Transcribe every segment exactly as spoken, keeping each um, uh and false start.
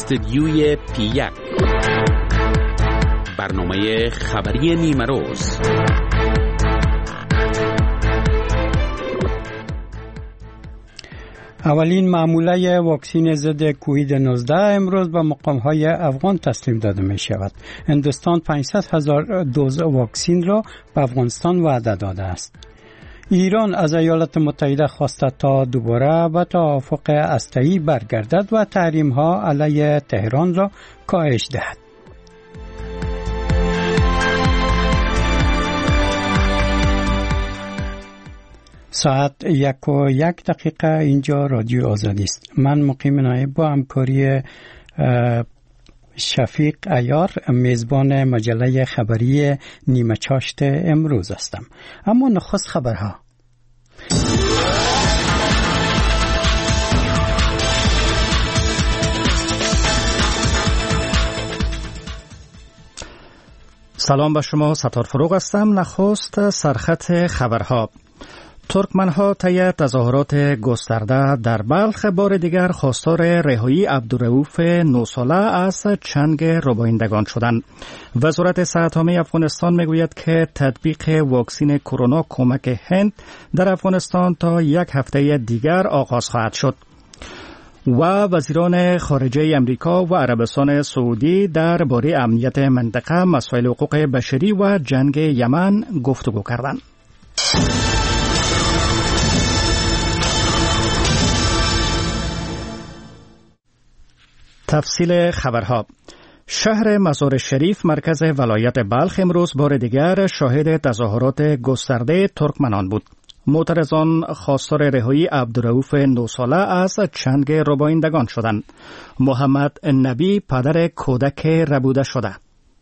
استدیوی پی یک، برنامه خبری نیمه روز. اولین معموله واکسن ضد کووید نوزده امروز به مقام‌های افغان تسلیم داده می شود. هندوستان پانصد هزار دوز واکسن را به افغانستان وعده داده است. ایران از ایالات متحده خواسته تا دوباره به توافق هسته‌ای برگردد و تحریم‌ها علیه تهران را کاهش دهد. ساعت یک و یک دقیقه اینجا رادیو آزادی است. من مقیم نایب با همکاری شفیق عیار میزبان مجله خبری نیمه چاشت امروز هستم. اما نخست خبرها. سلام به شما، ستار فروغ هستم. نخست سرخط خبرها. ترکمنها طی تظاهرات گسترده در بلخ بار دیگر خواستار رهایی عبدالرؤوف نه ساله از چنگ ربایندگان شدند. وزارت صحت عامه افغانستان میگوید که تطبیق واکسن کرونا کمک هند در افغانستان تا یک هفته دیگر آغاز خواهد شد. و وزیران خارجه امریکا و عربستان سعودی درباره امنیت منطقه، مسائل حقوق بشری و جنگ یمن گفتگو کردند. تفصیل خبرها. شهر مزار شریف مرکز ولایت بلخ امروز بار دیگر شاهد تظاهرات گسترده ترکمنان بود. معترضان خواستار رهایی عبدالرؤوف نه ساله از چنگ ربایندگان شدند. محمد نبی پدر کودک ربوده شده.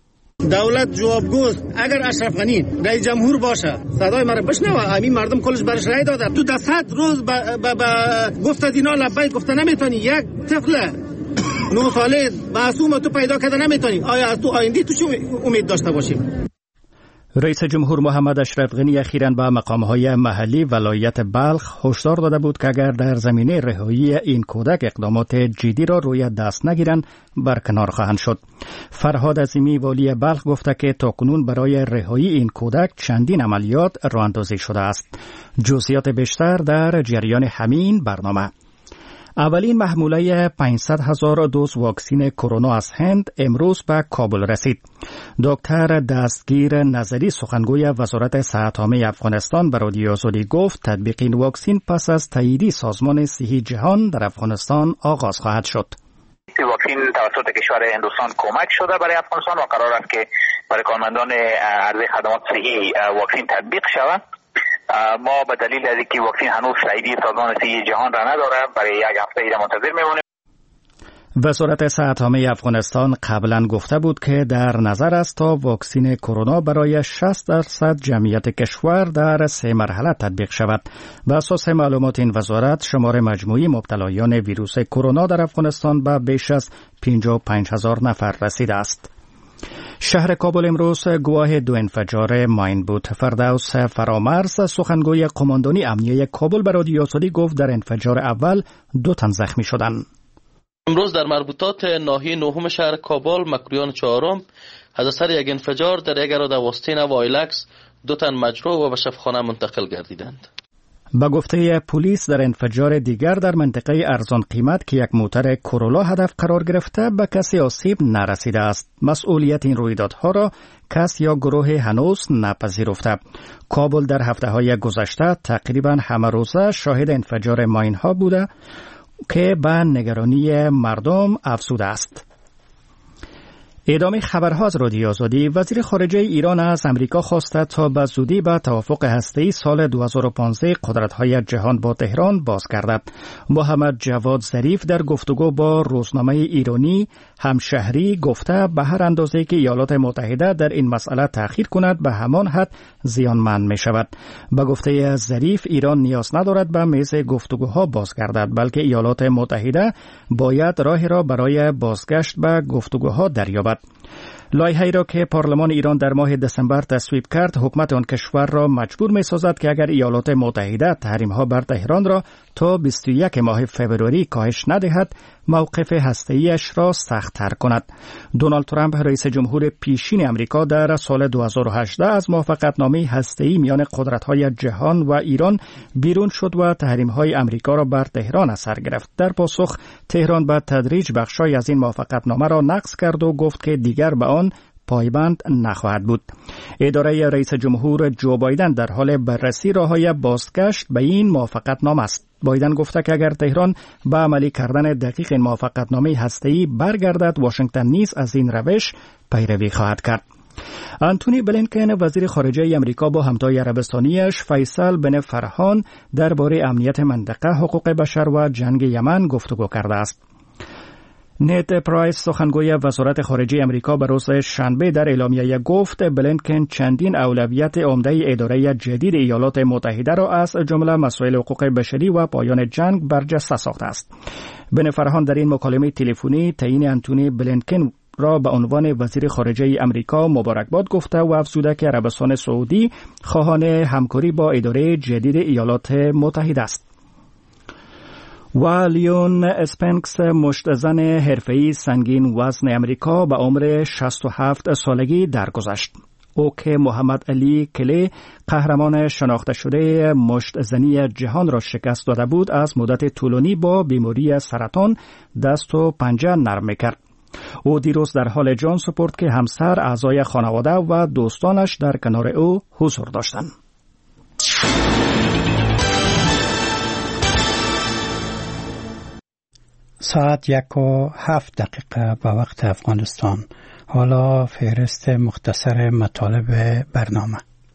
دولت جوابگوست. اگر اشرف غنی رئیس جمهور باشه صدای مرا بشنوه، همین مردم کلش برش رای داده. تو ده صد روز با, با, با گفت دینا لبیک گفته نمیتونی. یک طفل نه ساله معصوم تو پیدا کرده نمیتونی. آیا از تو آینده تو چه امید داشته باشی؟ رئیس جمهور محمد اشرف غنی اخیراً به مقام‌های محلی ولایت بلخ هشدار داده بود که اگر در زمینه رهایی این کودک اقدامات جدی را روی دست نگیرند برکنار خواهند شد. فرهاد عظیمی والی بلخ گفته که تاکنون برای رهایی این کودک چندین عملیات راه‌اندازی شده است. جزئیات بیشتر در جریان همین برنامه. اولین محموله پانصد هزار دوز واکسن کرونا از هند امروز به کابل رسید. دکتر دستگیر نظری سخنگوی وزارت صحت عامه افغانستان به رادیو آزادی گفت تطبیق این واکسن پس از تایید سازمان صحی جهان در افغانستان آغاز خواهد شد. این واکسن توسط کشور هندوستان کمک شده برای افغانستان و قرار است که برای کارمندان عرضه خدمات صحی واکسن تطبیق شود. ما به دلیل از اینکه واکسن هنوز تایید سازمان صحی جهان را نداره برای یک هفته ایره منتظر میمونیم. وزارت صحت عامه افغانستان قبلا گفته بود که در نظر است تا واکسن کرونا برای شصت درصد جمعیت کشور در سه مرحله تطبیق شود. بر اساس معلومات این وزارت شمار مجموعی مبتلایان ویروس کرونا در افغانستان به بیش از پنجاه و پنج هزار نفر رسیده است. شهر کابل امروز گواه دو انفجار ماین بود. فردوس فرامرز سخنگوی قماندانی امنیه کابل به رادیو آزادی گفت در انفجار اول دو تن زخمی شدند. امروز در مربوطات ناحیه نهم شهر کابل مکرویان چهارم از اثر یک انفجار در یک اراده واسطین و آیلکس دو تن مجروح و به شفاخانه منتقل گردیدند. با گفته پلیس در انفجار دیگر در منطقه ارزان قیمت که یک موتر کرولا هدف قرار گرفته به کسی آسیب نرسیده است. مسئولیت این رویدادها را کس یا گروه هنوز نپذیرفته. کابل در هفته‌های گذشته تقریبا همه روزه شاهد انفجار ماین‌ها بوده که به نگرانی مردم افزوده است. ادامه خبرها از رادیو آزادی. وزیر خارجه ایران از امریکا خواسته تا به زودی به توافق هسته‌ای سال دو هزار و پانزده قدرت‌های جهان با تهران بازگردد. محمد جواد ظریف در گفتگو با روزنامه ایرانی همشهری گفته به هر اندازه که ایالات متحده در این مسئله تأخیر کند به همان حد زیانمند می شود. به گفته ظریف ایران نیاز ندارد به میز گفتگوها بازگردد، بلکه ایالات متحده باید راهی را برای بازگشت به گفتگوها دریابد. لایحه‌ای را که پارلمان ایران در ماه دسامبر تصویب کرد، حکومت آن کشور را مجبور می‌سازد که اگر ایالات متحده تحریم‌ها بر تهران را تا بیست و یک ماه فوریه کاهش ندهد، موقف هسته‌ایش را سخت‌تر کند. دونالد ترامپ رئیس جمهور پیشین امریکا در سال دو هزار و هجده از موافقتنامه هسته‌ای میان قدرت‌های جهان و ایران بیرون شد و تحریم‌های امریکا را بر تهران اثر گرفت. در پاسخ تهران به تدریج بخشای از این موافقتنامه را نقض کرد و گفت که دیگر به آن پایبند نخواهد بود. اداره رئیس جمهور جو بایدن در حال بررسی راه‌های بازگشت به این موافقتنامه است. بایدن گفته که اگر تهران به عملی کردن دقیق این موافقتنامه هسته‌ای برگردد، واشنگتن نیز از این روش پیروی خواهد کرد. آنتونی بلینکن وزیر خارجه امریکا با همتای عربستانیش فیصل بن فرهان درباره امنیت منطقه، حقوق بشر و جنگ یمن گفتگو کرده است. نت پرایس سخنگوی وزارت خارجه امریکا به روز شنبه در اعلامیه گفت بلینکن چندین اولویت عمده اداره جدید ایالات متحده را از جمله مسائل حقوق بشری و پایان جنگ برجسته ساخته است. بن فرهان در این مکالمه تلفنی تعیین آنتونی بلینکن را به عنوان وزیر خارجه امریکا مبارکباد گفته و افزوده که عربستان سعودی خواهان همکاری با اداره جدید ایالات متحده است. و لیون اسپنکس، مشتزن حرفه‌ای سنگین وزن امریکا، به عمر شصت و هفت سالگی درگذشت. او که محمد علی کلی، قهرمان شناخته شده مشتزنی جهان را شکست داده بود، از مدت طولانی با بیماری سرطان دست و پنجه نرم می‌کرد. او دیروز در حال جان سپرد که همسر، اعضای خانواده و دوستانش در کنار او حضور داشتند. ساعت یک و هفت دقیقه به وقت افغانستان. حالا فهرست مختصر مطالب برنامه.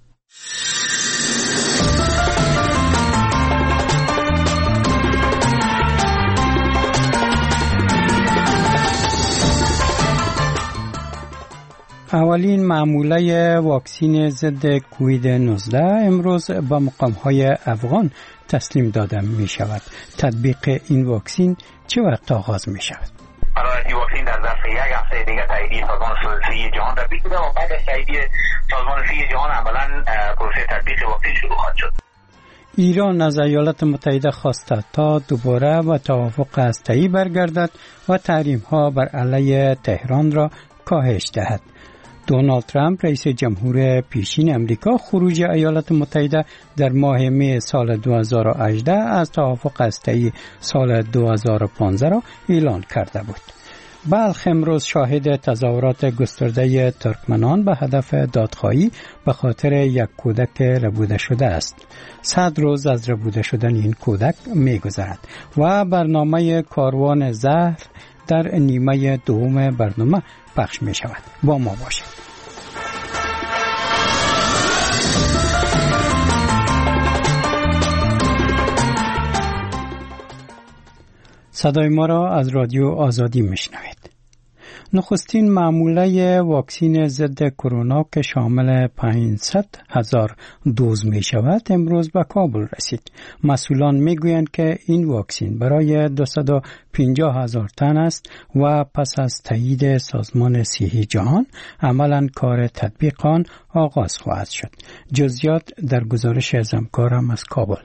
اولین معموله واکسین ضد کووید نوزده امروز به مقام‌های افغان تسلیم داده می شود. تطبیق این واکسین چه وقت آغاز می شود؟ برای این واکسین در ظرف یک هفته دیگر تاییدیه سازمان صحی جهان را بگیرد و بعد از تاییدیه سازمان صحی جهان عملاً پروسه تطبیق واکسین شروع خواهد شد. ایران از ایالات متحده خواسته تا دوباره و توافق هسته‌ای برگردد و تحریم‌ها بر علیه تهران را کاهش دهد. دونالد ترامپ رئیس جمهور پیشین امریکا خروج ایالات متحده در ماه می سال دو هزار و هجده از توافق هسته‌ای سال دو هزار و پانزده را اعلان کرده بود. بلخ امروز شاهد تظاهرات گسترده ترکمنان به هدف دادخواهی به خاطر یک کودک ربوده شده است. صد روز از ربوده شدن این کودک می‌گذرد و برنامه کاروان زهر در نیمه دوم برنامه پخش می شود. با ما باشید. صدای ما را از رادیو آزادی میشنوید. نخستین معموله واکسین ضد کرونا که شامل پانصد هزار دوز می شود امروز به کابل رسید. مسئولان می گویند که این واکسین برای دویست و پنجاه هزار تن است و پس از تایید سازمان صحی جهان عملاً کار تطبیق آن آغاز خواهد شد. جزئیات در گزارش از همکارم از کابل.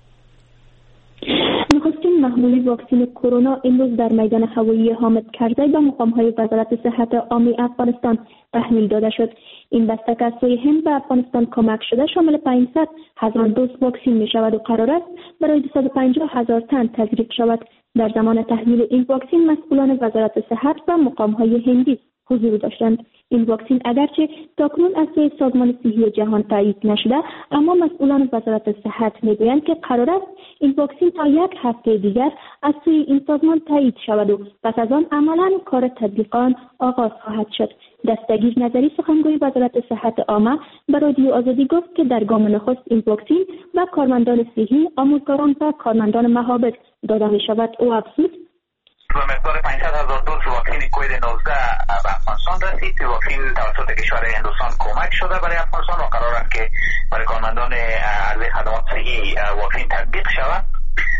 محموله واکسین کرونا امروز در میدان هوایی حامد کرزی به مقام‌های وزارت صحت عامه افغانستان تحویل داده شد. این بسته که از سوی هند به افغانستان کمک شده شامل پانصد هزار دوز واکسین می شود و قرار است برای دویست و پنجاه هزار تن تزریق شود. در زمان تحویل این واکسین مسئولان وزارت صحت و مقام‌های هندی حضور داشتند. این واکسین اگرچه تاکنون از سوی سازمان صحی جهان تایید نشده، اما مسئولان وزارت صحت میگویند که قرار است این واکسین تا یک هفته دیگر از سوی این سازمان تایید شود و پس از آن عملاً کار تطبیق آن آغاز خواهد شد. دستگیر نظری سخنگوی وزارت صحت عامه به رادیو آزادی گفت که در گام نخست این واکسین به کارمندان صحی، آموزگاران و کارمندان معابد داده می شود. او افزود به مقدار پانصد هزار دوز واکسین کووید نوزده به افغانستان رسید. واکسین توسط کشور هندوستان کمک شده برای افغانستان و قرار است که برای کارمندان عرضه خدمات صحی واکسین تطبیق شود.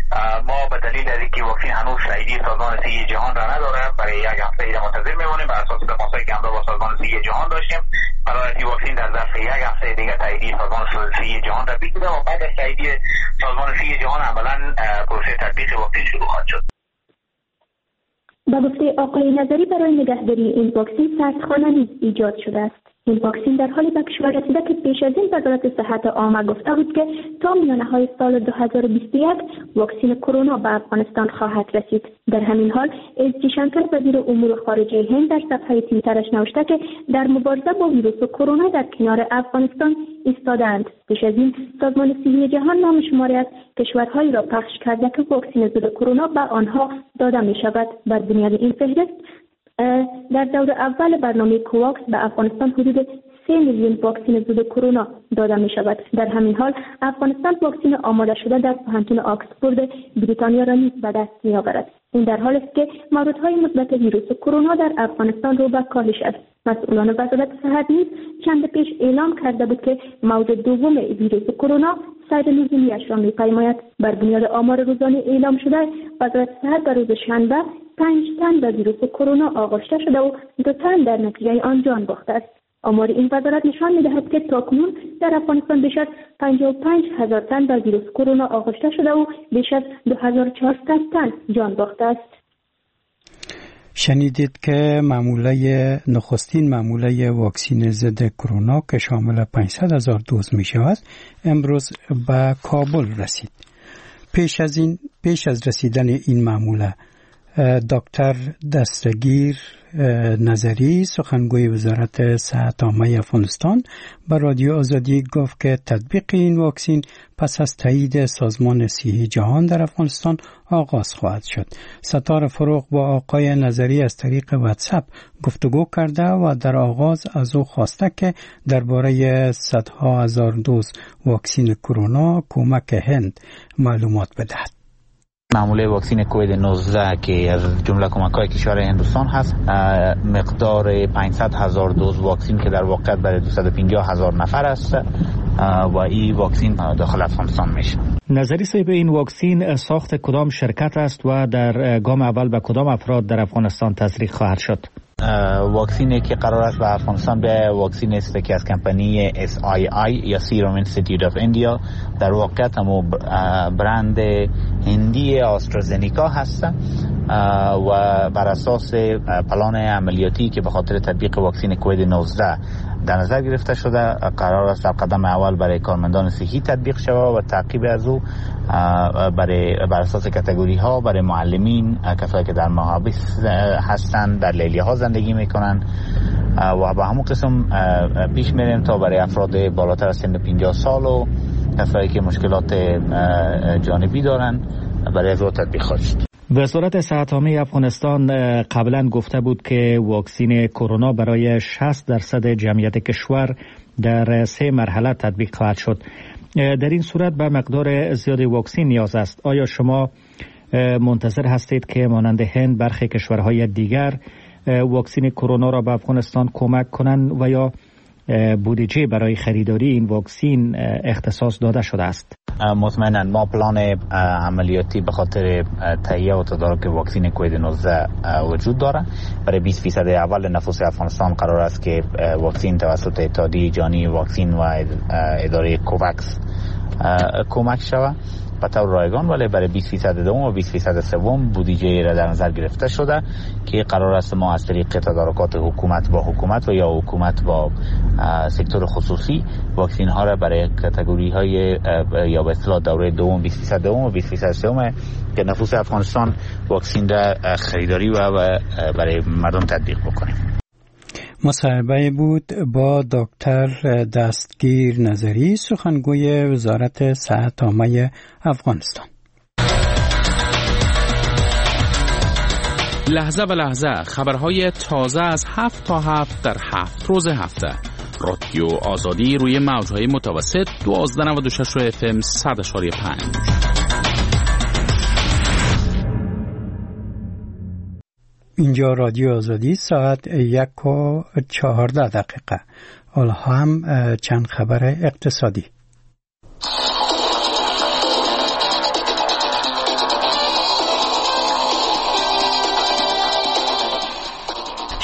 ما به دلیل از اینکه واکسن هنوز تایید سازمان صحی جهان را نداره برای یک هفته دیگه منتظر میمونیم. بر اساس تماسایی که همراه با سازمان صحی جهان داشتیم قرار است واکسن در ظرف یک هفته دیگه تایید سازمان صحی جهان را بگیره و بعد از تایید سازمان صحی جهان عملاً پروسه تطبیق واکسن شروع خواهد شد. با گفته آقای نظری برای نگهداری این واکسن سردخانه نیز ایجاد شده است. این واکسن در حالی به کشور رسیده که پیش از این وزارت صحت عامه گفته بود که تا میانه‌های سال دو هزار و بیست و یک واکسن کرونا به افغانستان خواهد رسید. در همین حال اس جیشنکر وزیر امور خارجه هند در صفحه توییترش نوشته که در مبارزه با ویروس کرونا در کنار افغانستان ایستاده‌اند. پیش از این سازمان صحی جهان نام شماری از کشورهایی را پخش کرده که واکسن ضد کرونا به آنها داده می شود. بر بنیاد این فهرست در دور اول برنامه کوواکس به افغانستان حدود سه میلیون واکسن ضد کرونا داده می شود. در همین حال افغانستان واکسن آماده شده در کشور آکسفورد بریتانیا را نیز به دست می آورد. این در حالی است که موردهای مثبت ویروس کرونا در افغانستان رو به کاهش است. مسئولان وزارت صحت نیز چند پیش اعلام کرده بود که موج دوم ویروس کرونا سیر نزولی‌اش را می‌پیماید. بر بنیاد آمار روزانه اعلام شده وزارت صحت در روز شنبه پنج تن به ویروس کرونا آغشته شده و دو تن در نتیجه آن جان باخته است. آمار این وزارت نشان می‌دهد که تاکنون در افغانستان بیش از پنجاه و پنج هزار تن به ویروس کرونا آغشته شده و بیش از دو هزار و چهارصد تن جان باخته است. شنیدید که معموله نخستین معموله واکسن ضد کرونا که شامل پانصد هزار دوز می شود امروز به کابل رسید. پیش از این پیش از رسیدن این معموله دکتر دستگیر نظری سخنگوی وزارت صحت عامه افغانستان به رادیو آزادی گفت که تطبیق این واکسن پس از تایید سازمان صحی جهان در افغانستان آغاز خواهد شد. ستار فروغ با آقای نظری از طریق واتساپ گفتگو کرده و در آغاز از او خواسته که درباره صدها هزار دوز واکسن کرونا کمک هند معلومات بدهد. معموله واکسن کووید نوزده که از جمله کمک‌های کشور هندوستان هست مقدار پانصد هزار دوز واکسن که در واقع برای دویست و پنجاه هزار نفر است و این واکسن داخل افغانستان میشه. نظری صاحب این واکسن ساخت کدام شرکت است و در گام اول به کدام افراد در افغانستان تزریق خواهد شد؟ واکسینی که قرار است به افغانستان به واکسن است که از کمپانی اس آی آی یا سیروم اینستیتوت آف اندیا در واقع همو برند هندی آسترازنیکا هست و بر اساس پلان عملیاتی که به خاطر تطبیق واکسن کووید نوزده در نظر گرفته شده قرار است در قدم اول برای کارمندان صحی تطبیق شود و تعقیب از او برای بر اساس کاتگوری ها برای معلمین، کسایی که در محابس هستند، در لیلیه ها زندگی میکنن و به همون قسم پیش میریم تا برای افراد بالاتر از سن پنجاه سال و کسایی که مشکلات جانبی دارن برای از او تطبیق خواهد شد. وزارت صحت عامه افغانستان قبلا گفته بود که واکسن کرونا برای شصت درصد جمعیت کشور در سه مرحله تطبیق خواهد شد. در این صورت به مقدار زیاد واکسن نیاز است. آیا شما منتظر هستید که مانند هند برخی کشورهای دیگر واکسن کرونا را به افغانستان کمک کنند و یا بودجه برای خریداری این واکسن اختصاص داده شده است؟ مطمئنا ما پلان عملیاتی به خاطر تهیه و تدارک واکسن کووید نوزده وجود داره. برای بیست فیصد اول نفوس افغانستان قرار است که واکسن توسط اتحادیه جهانی واکسن و اداره کوواکس کمک شود به طور رایگان، ولی برای بیست فیصد دوم و بیست فیصد سوم بودجه را در نظر گرفته شده که قرار است ما از طریق تدارکات حکومت با حکومت و یا حکومت با سکتور خصوصی واکسن ها را برای کاتگوری های یا به اصطلاح دوره دوم بیست فیصد دوم و بیست فیصد سوم که نفوس افغانستان واکسن را خریداری و برای مردم تطبیق بکنیم. مصاحبه بود با دکتر دستگیر نظری سخنگوی وزارت صحت عامه افغانستان. لحظه به لحظه خبرهای تازه از هفت تا هفت در هفت روز هفته. رادیو آزادی روی موجهای متوسط دوازده و نود و شش اف ام صد و پنج. اینجا رادیو آزادی ساعت یک و چهارده دقیقه. حالا هم چند خبر اقتصادی.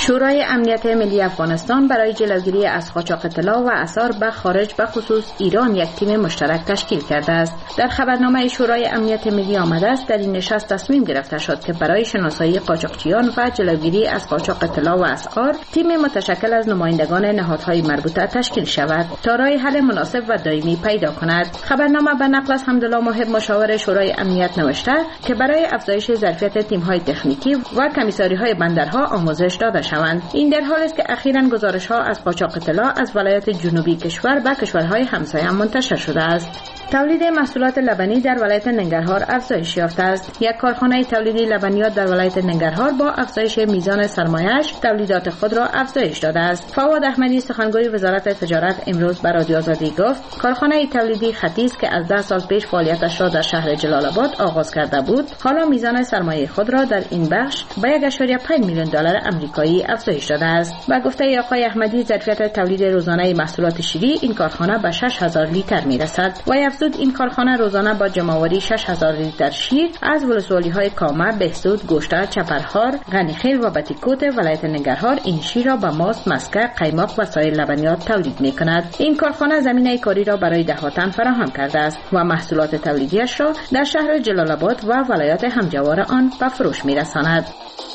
شورای امنیت ملی افغانستان برای جلوگیری از قاچاق طلا و اثار به خارج به خصوص ایران یک تیم مشترک تشکیل کرده است. در خبرنامه شورای امنیت ملی آمده است در این نشست تصمیم گرفته شد که برای شناسایی قاچاقچیان و جلوگیری از قاچاق طلا و اسعار تیم متشکل از نمایندگان نهادهای مربوطه تشکیل شود تا راه حل مناسب و دائمی پیدا کند. خبرنامه به نقل از حمدالله محب مشاور شورای امنیت نوشته که برای افزایش ظرفیت تیم‌های تکنیکی و کمیساری‌های بندرها آموزش داده شوند. این در حالی است که اخیراً گزارش‌ها از قاچاق طلا از ولایت جنوبی کشور به کشورهای همسایه منتشر شده است. تولید محصولات لبنی در ولایت ننگرهار افزایش یافته است. یک کارخانه تولیدی لبنیات در ولایت ننگرهار با افزایش میزان سرمایه‌اش تولیدات خود را افزایش داده است. فواد احمدی سخنگوی وزارت تجارت امروز به رادیو آزادی گفت کارخانه تولیدی خطیز که از ده سال پیش فعالیتش را در شهر جلال آباد آغاز کرده بود، حالا میزان سرمایه خود را در این بخش به یک ممیز پنج میلیون دلار آمریکایی افزایش داده است. با گفته آقای احمدی ظرفیت تولید روزانه محصولات شیری این کارخانه به شش هزار لیتر میرسد و افزود این کارخانه روزانه با جمع‌آوری شش هزار لیتر شیر از ولسوالی‌های کامه، بهسود، گوشته، چپرهار، غنیخیل و بتیکوت ولایت ننگرهار این شیر را به ماست، مسکه، قیماق و سایر لبنیات تولید می‌کند. این کارخانه زمینه کاری را برای دهاتان فراهم کرده است و محصولات تولیدیش را در شهر جلال آباد و ولایات همجوار آن به فروش می‌رساند.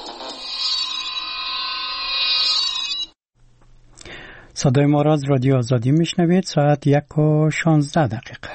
صدای ما را از رادیو آزادی میشنوید. ساعت یک و شانزده دقیقه.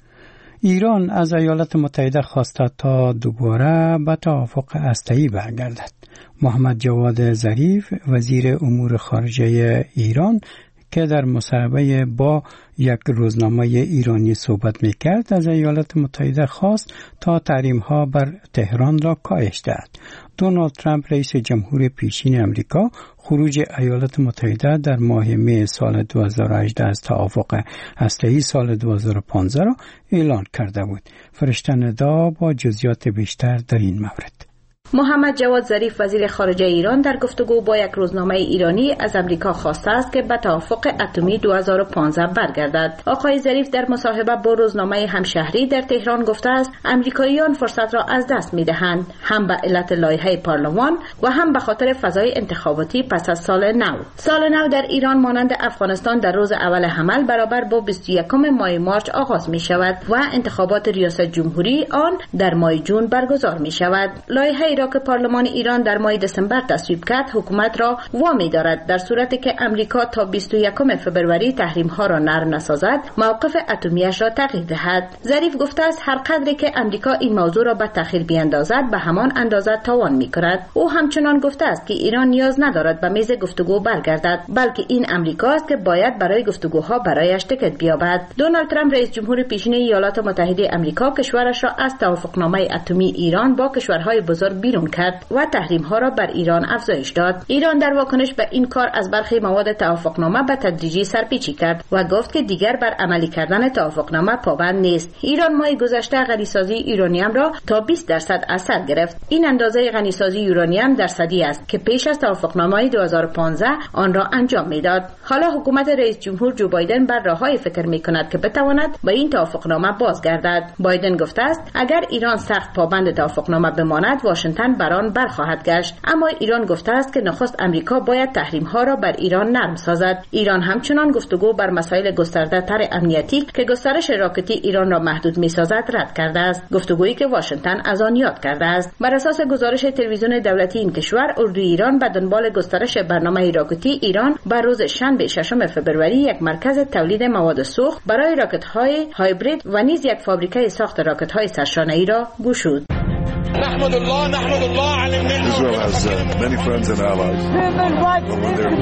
ایران از ایالات متحده خواسته تا دوباره به توافق هسته‌ای برگردد. محمد جواد ظریف وزیر امور خارجه ایران که در مصاحبه با یک روزنامه ایرانی صحبت میکرد از ایالات متحده خواست تا تحریم‌ها بر تهران را کاهش دهد. دونالد ترامپ رئیس جمهور پیشین امریکا خروج ایالات متحده در ماه می سال دو هزار و هجده از توافق هسته‌ای سال دو هزار و پانزده را اعلان کرده بود. فرشته ندا با جزئیات بیشتر در این مورد. محمد جواد ظریف وزیر خارجه ایران در گفتگو با یک روزنامه ایرانی از امریکا خواسته است که به توافق اتمی دو هزار و پانزده برگردد. آقای ظریف در مصاحبه با روزنامه همشهری در تهران گفته است امریکاییان فرصت را از دست می‌دهند، هم به علت لایحه پارلمان و هم به خاطر فضای انتخاباتی پس از سال نو. سال نو در ایران مانند افغانستان در روز اول حمل برابر با بیست و یکم ماه مارچ آغاز می‌شود و انتخابات ریاست جمهوری آن در ماه جون برگزار می‌شود. لایحه را که پارلمان ایران در ماه دسامبر تصویب کرد حکومت را وامی دارد در صورتی که امریکا تا بیست و یکم فوریه تحریم ها را نرم نسازد موقف اتمیش را تغییر دهد. ظریف گفته است هر قدری که امریکا این موضوع را به تأخیر بیاندازد به همان اندازه تاوان می‌کند. او همچنان گفته است که ایران نیاز ندارد به میز گفتگو برگردد، بلکه این امریکا است که باید برای گفتگوها برایش تکت بیابد. دونالد ترامپ رئیس جمهور پیشین ایالات متحده آمریکا کشورش را از توافقنامه اتمی ایران با کشورهای بزرگ بیرون کرد و تحریم ها را بر ایران افزایش داد. ایران در واکنش به این کار از برخی مواد توافقنامه به تدریجی سرپیچی کرد و گفت که دیگر بر عملی کردن توافقنامه پابند نیست. ایران ماه گذشته غنیسازی یورانیم را تا بیست درصد از سر گرفت. این اندازه غنیسازی یورانیم درصدی است که پیش از توافقنامه دو هزار و پانزده آن را انجام میداد. حالا حکومت رئیس جمهور جو بایدن بر راههای فکر میکند که بتواند به این توافقنامه بازگردد. بایدن گفته است اگر ایران سخت پابند توافقنامه بماند واشنگتن بران برخواهد گشت، اما ایران گفته است که نخست امریکا باید تحریم ها را بر ایران نرم سازد. ایران همچنان گفتگو بر مسائل گسترده تر امنیتی که گسترش راکتی ایران را محدود می سازد رد کرده است، گفتگویی که واشنگتن از آن یاد کرده است. بر اساس گزارش تلویزیون دولتی این کشور، اردوی ایران به دنبال گسترش برنامه راکتی ایران بر روز شنبه ششم فوریه یک مرکز تولید مواد سوخت برای راکت های هایبرید و نیز یک فابریکه ساخت راکت های سرشانه‌ای را گشود. نحمد الله نحمد الله على النعمة. Israel has uh, many friends and allies. But when they're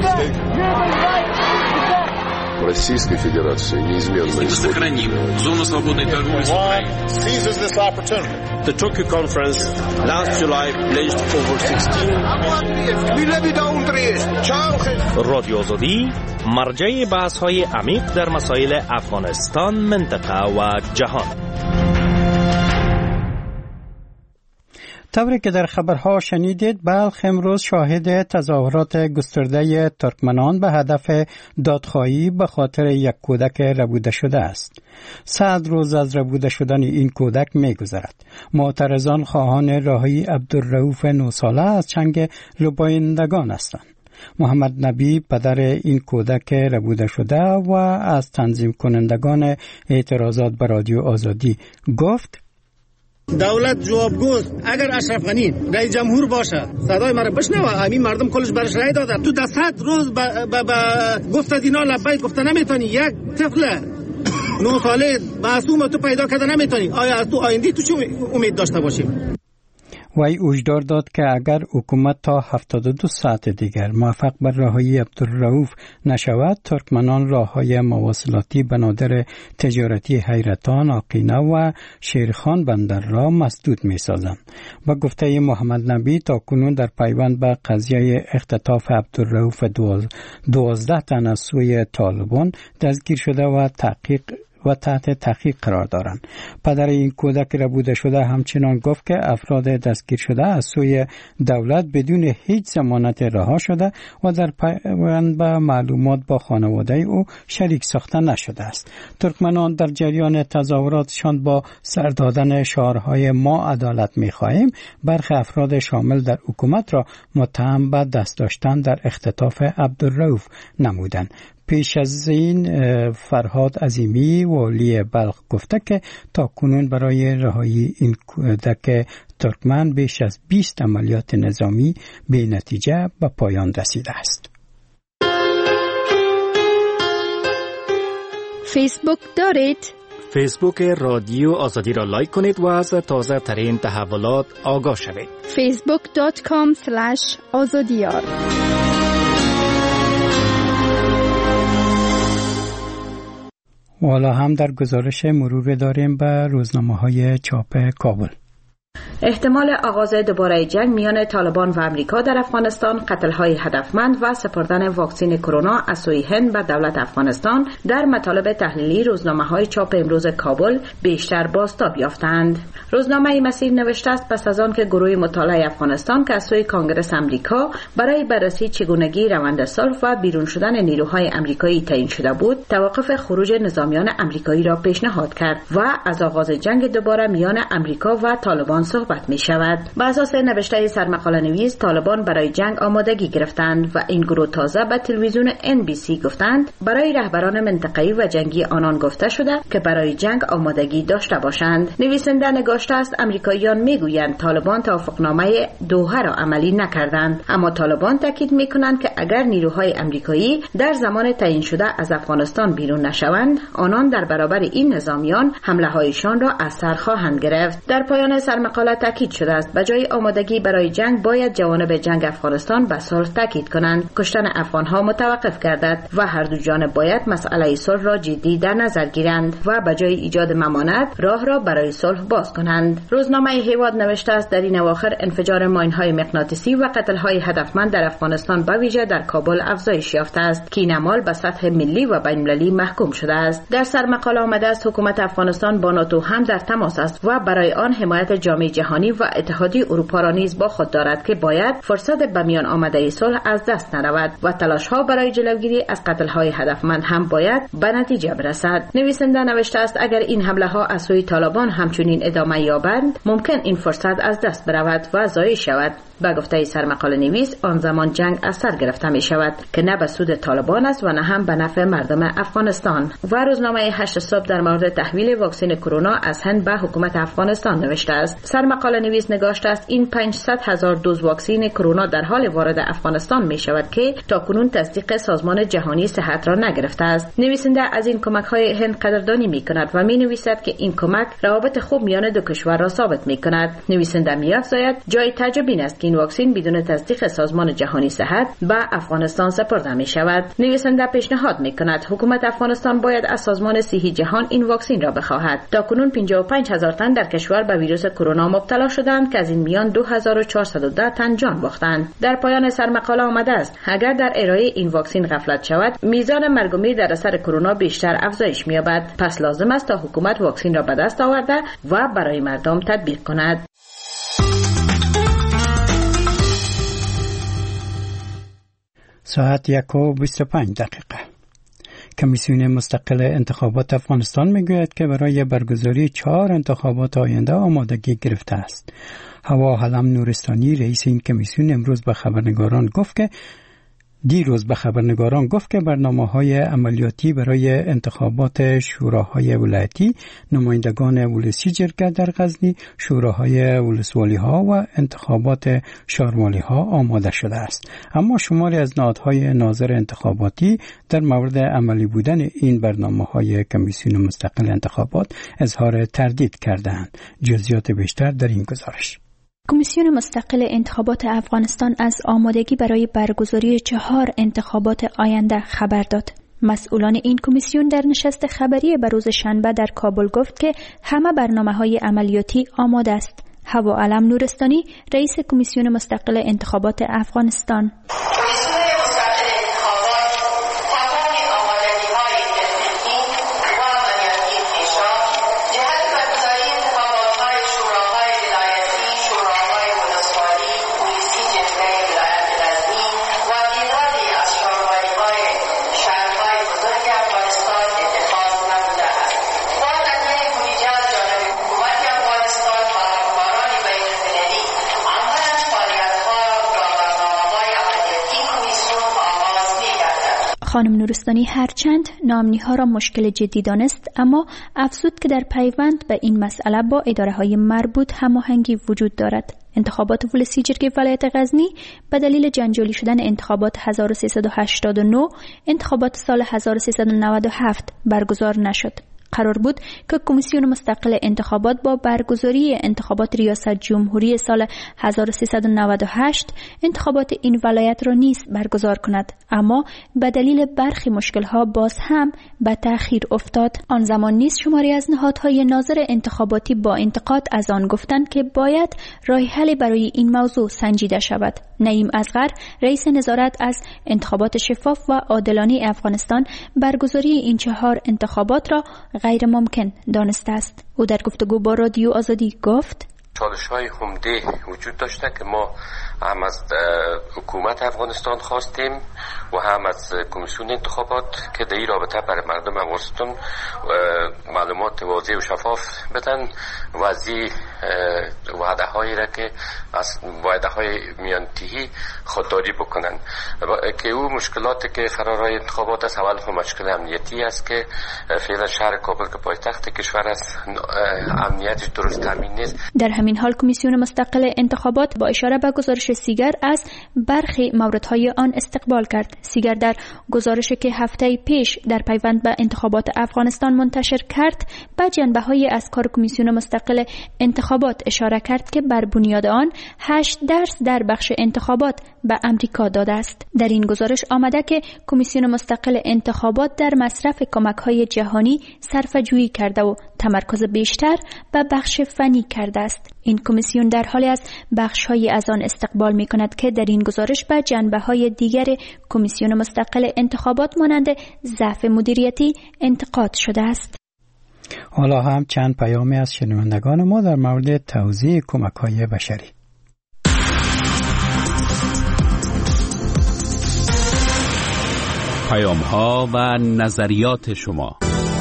mistaken. Российской Федерации неизменно сохраним зону свободной торговли с Украиной. Seizes this opportunity. The Tokyo conference last July pledged over sixteen. رادیو آزادی مرجع بحث‌های عمیق در مسائل افغانستان، منطقه و جهان. طوری که در خبرها شنیدید، بلخ امروز شاهد تظاهرات گسترده ترکمنان به هدف دادخواهی به خاطر یک کودک ربوده شده است. صد روز از ربوده شدن این کودک می‌گذرد. معترضان خواهان رهایی عبدالرؤوف نه ساله از چنگ لوبایندگان هستند. محمد نبی پدر این کودک ربوده شده و از تنظیم کنندگان اعتراضات به رادیو آزادی گفت دولت جوابگوست. اگر اشرف غنی رئیس جمهور باشه صدای مرا بشنوه، همین مردم کلش برش رای داده. تو ده صد روز با با گفت دینا لبیک گفته نمیتونی. یک طفل نه ساله معصوم تو پیدا کرده نمیتونی. آیا از تو آینده تو چه امید داشته باشیم؟ وی هشدار داد که اگر حکومت تا هفتاد و دو ساعت دیگر موفق بر رهایی عبدالرؤوف نشود، ترکمنان راههای مواصلاتی بنادر تجارتی حیرتان، آقینه و شیرخان بندر را مسدود می سازند. با گفته محمد نبی تا کنون در پیوند به قضیه اختطاف عبدالرؤوف دوازده تن از سوی طالبان دستگیر شده و تحقیق و تحت تحقیق قرار دارند. پدر این کودک ربوده شده همچنان گفت که افراد دستگیر شده از سوی دولت بدون هیچ ضمانت رها شده و در پیوند به معلومات با خانواده او شریک ساخته نشده است. ترکمنان در جریان تظاهراتشان با سر دادن شعارهای ما عدالت می‌خواهیم برخی افراد شامل در حکومت را متهم به دست داشتن در اختطاف عبدالرؤوف نمودند. پیش از این فرهاد عظیمی والی بلخ گفته که تا کنون برای رهایی این کودک ترکمن بیش از بیست عملیات نظامی به نتیجه به پایان رسیده است. فیسبوک دارید؟ فیسبوک رادیو آزادی را لایک کنید و از تازه ترین تحولات آگاه شوید. فیسبوک دات کام اسلش آزادیار. و حالا هم در گزارش مرور داریم به روزنامه‌های چاپ کابل. احتمال آغاز دوباره جنگ میان طالبان و امریکا در افغانستان، قتل‌های هدفمند و سپردن واکسن کرونا از سوی هند به دولت افغانستان در مطالب تحلیلی روزنامه‌های چاپ امروز کابل بیشتر بازتاب یافتند. روزنامه مسیر نوشته است پس از آن که گروه مطالعه افغانستان که از سوی کنگره امریکا برای بررسی چگونگی روند صلح و بیرون شدن نیروهای امریکایی تعیین شده بود، توقف خروج نظامیان امریکایی را پیشنهاد کرد و از آغاز جنگ دوباره میان امریکا و طالبان صحبت می شود. بر اساس نوشته سرمقاله نویس، طالبان برای جنگ آمادگی گرفتند و این گروه تازه به تلویزیون ان بی سی گفتند برای رهبران منطقه‌ای و جنگی آنان گفته شده که برای جنگ آمادگی داشته باشند. نویسنده نگاشته است امریکاییان میگویند طالبان توافقنامه دوحه را عملی نکردند، اما طالبان تاکید میکنند که اگر نیروهای امریکایی در زمان تعیین شده از افغانستان بیرون نشوند، آنان در برابر این نظامیان حمله هایشان را از سر خواهند گرفت. در پایان سرمقاله تاکید شده است به جای آمادگی برای جنگ باید جوانب جنگ افغانستان به صلح تاکید کنند، کشتن افغانها متوقف گردد و هر دو جانب باید مسئله صلح را جدی در نظر گیرند و به جای ایجاد ممانعت راه را برای صلح باز کنند. روزنامه هیواد نوشته است در این اواخر انفجار ماین‌های مغناطیسی و قتل‌های هدفمند در افغانستان به ویژه در کابل افزایش یافته است که این اعمال به سطح ملی و بین‌المللی محکوم شده است. در سرمقاله آمده است حکومت افغانستان با ناتو هم در تماس است و برای آن حمایت جامعه جهانی و اتحادیه اروپا را نیز با خود دارد که باید فرصت به میان آمده صلح از دست نرود و تلاش‌ها برای جلوگیری از قتل‌های هدفمند هم باید به نتیجه برسد. نویسنده نوشته است اگر این حمله‌ها از سوی طالبان همچنین ادامه یابند، ممکن این فرصت از دست برود و ضایع شود. با گفته سرمقاله نویس، آن زمان جنگ از سر گرفته می شود که نه به سود طالبان است و نه هم به نفع مردم افغانستان. و روزنامه هشت صبح در مورد تحویل واکسن کرونا از هند به حکومت افغانستان نوشته است. سرمقاله نویس نگاشته است این پانصد هزار دوز واکسن کرونا در حال وارد افغانستان می شود که تاکنون تصدیق سازمان جهانی صحت را نگرفته است. نویسنده از این کمک های هند قدردانی می کند و می نویسد که این کمک روابط خوب میان دو کشور را ثابت می کند. نویسنده می افزاید جای تعجب این است که این واکسن بدون تصدیق سازمان جهانی صحت به افغانستان سپرده می شود. نویسنده پیشنهاد می کند حکومت افغانستان باید از سازمان صحی جهان این واکسن را بخواهد. تاکنون پنجاه و پنج هزار تن در کشور به ویروس کرونا مبتلا شدند که از این میان دو هزار و چهارصد و ده تن جان باختند. در پایان سرمقاله آمده است اگر در ارائه این واکسن غفلت شود، میزان مرگ و میر در اثر کرونا بیشتر افزایش می‌یابد. پس لازم است تا حکومت واکسن را به دست آورده و برای مردم تطبیق کند. ساعت یک و بیست و پنج دقیقه. کمیسیون مستقل انتخابات افغانستان میگوید که برای برگزاری چهار انتخابات آینده آمادگی گرفته است. هوا حلم نورستانی رئیس این کمیسیون امروز به خبرنگاران گفت که دیروز به خبرنگاران گفت که برنامه‌های عملیاتی برای انتخابات شوراهای ولایتی، نمایندگان ولسی جرگه در غزنی، شوراهای ولسوالی‌ها و انتخابات شهروالی‌ها آماده شده است. اما شماری از نهادهای ناظر انتخاباتی در مورد عملی بودن این برنامه‌های کمیسیون مستقل انتخابات اظهار تردید کردند. جزئیات بیشتر در این گزارش. کمیسیون مستقل انتخابات افغانستان از آمادگی برای برگزاری چهار انتخابات آینده خبر داد. مسئولان این کمیسیون در نشست خبری به روز شنبه در کابل گفت که همه برنامه‌های عملیاتی آماده است. هوا علم نورستانی، رئیس کمیسیون مستقل انتخابات افغانستان: خانم نورستانی هرچند نامنی ها را مشکل جدی دانست، اما افزود که در پیوند به این مسئله با اداره های مربوط هماهنگی وجود دارد. انتخابات ولسی جرگه ولایت غزنی به دلیل جنجالی شدن انتخابات هزار و سیصد و هشتاد و نه، انتخابات سال هزار و سیصد و نود و هفت برگزار نشد. قرار بود که کمیسیون مستقل انتخابات با برگزاری انتخابات ریاست جمهوری سال هزار و سیصد و نود و هشت انتخابات این ولایت را نیز برگزار کند، اما به دلیل برخی مشکل‌ها باز هم به تأخیر افتاد. آن زمان نیز شماری از نهادهای ناظر انتخاباتی با انتقاد از آن گفتند که باید راه حلی برای این موضوع سنجیده شود. نعیم اصغر، رئیس نظارت از انتخابات شفاف و عادلانه افغانستان، برگزاری این چهار انتخابات را غیر ممکن دانسته است. او در گفتگو با رادیو آزادی گفت: چالش‌های عمده وجود داشته که ما هم از حکومت افغانستان خواستیم و هم از کمیسیون انتخابات که در این رابطه برای مردم افغانستان معلومات واضح و شفاف بدن و از این وعده هایی را که از وعده های میانتهی خودداری بکنن که او مشکلاتی که قرارهای انتخابات است. اول هم مشکل امنیتی است که فعلا شهر کابل که پایتخت کشور است امنیتش درست تامین نیست. در همین حال کمیسیون مستقل انتخابات با اشاره به گزارش سیگر از برخی موردهای آن استقبال کرد. سیگر در گزارشی که هفته پیش در پیوند به انتخابات افغانستان منتشر کرد به جنبه‌های از کار کمیسیون مستقل انتخابات اشاره کرد که بر بنیاد آن هشت درس در بخش انتخابات به امریکا داده است. در این گزارش آمده که کمیسیون مستقل انتخابات در مصرف کمک‌های جهانی صرفه‌جویی کرده و تمرکز بیشتر به بخش فنی کرده است. این کمیسیون در حالی از بخش‌های از آن استقبال می‌کند که در این گزارش به جنبه‌های دیگر کمیسیون مستقل انتخابات مانند ضعف مدیریتی انتقاد شده است. حالا هم چند پیامی از شنوندگان ما در مورد توزیع کمک‌های بشری. پیام‌ها و نظریات شما.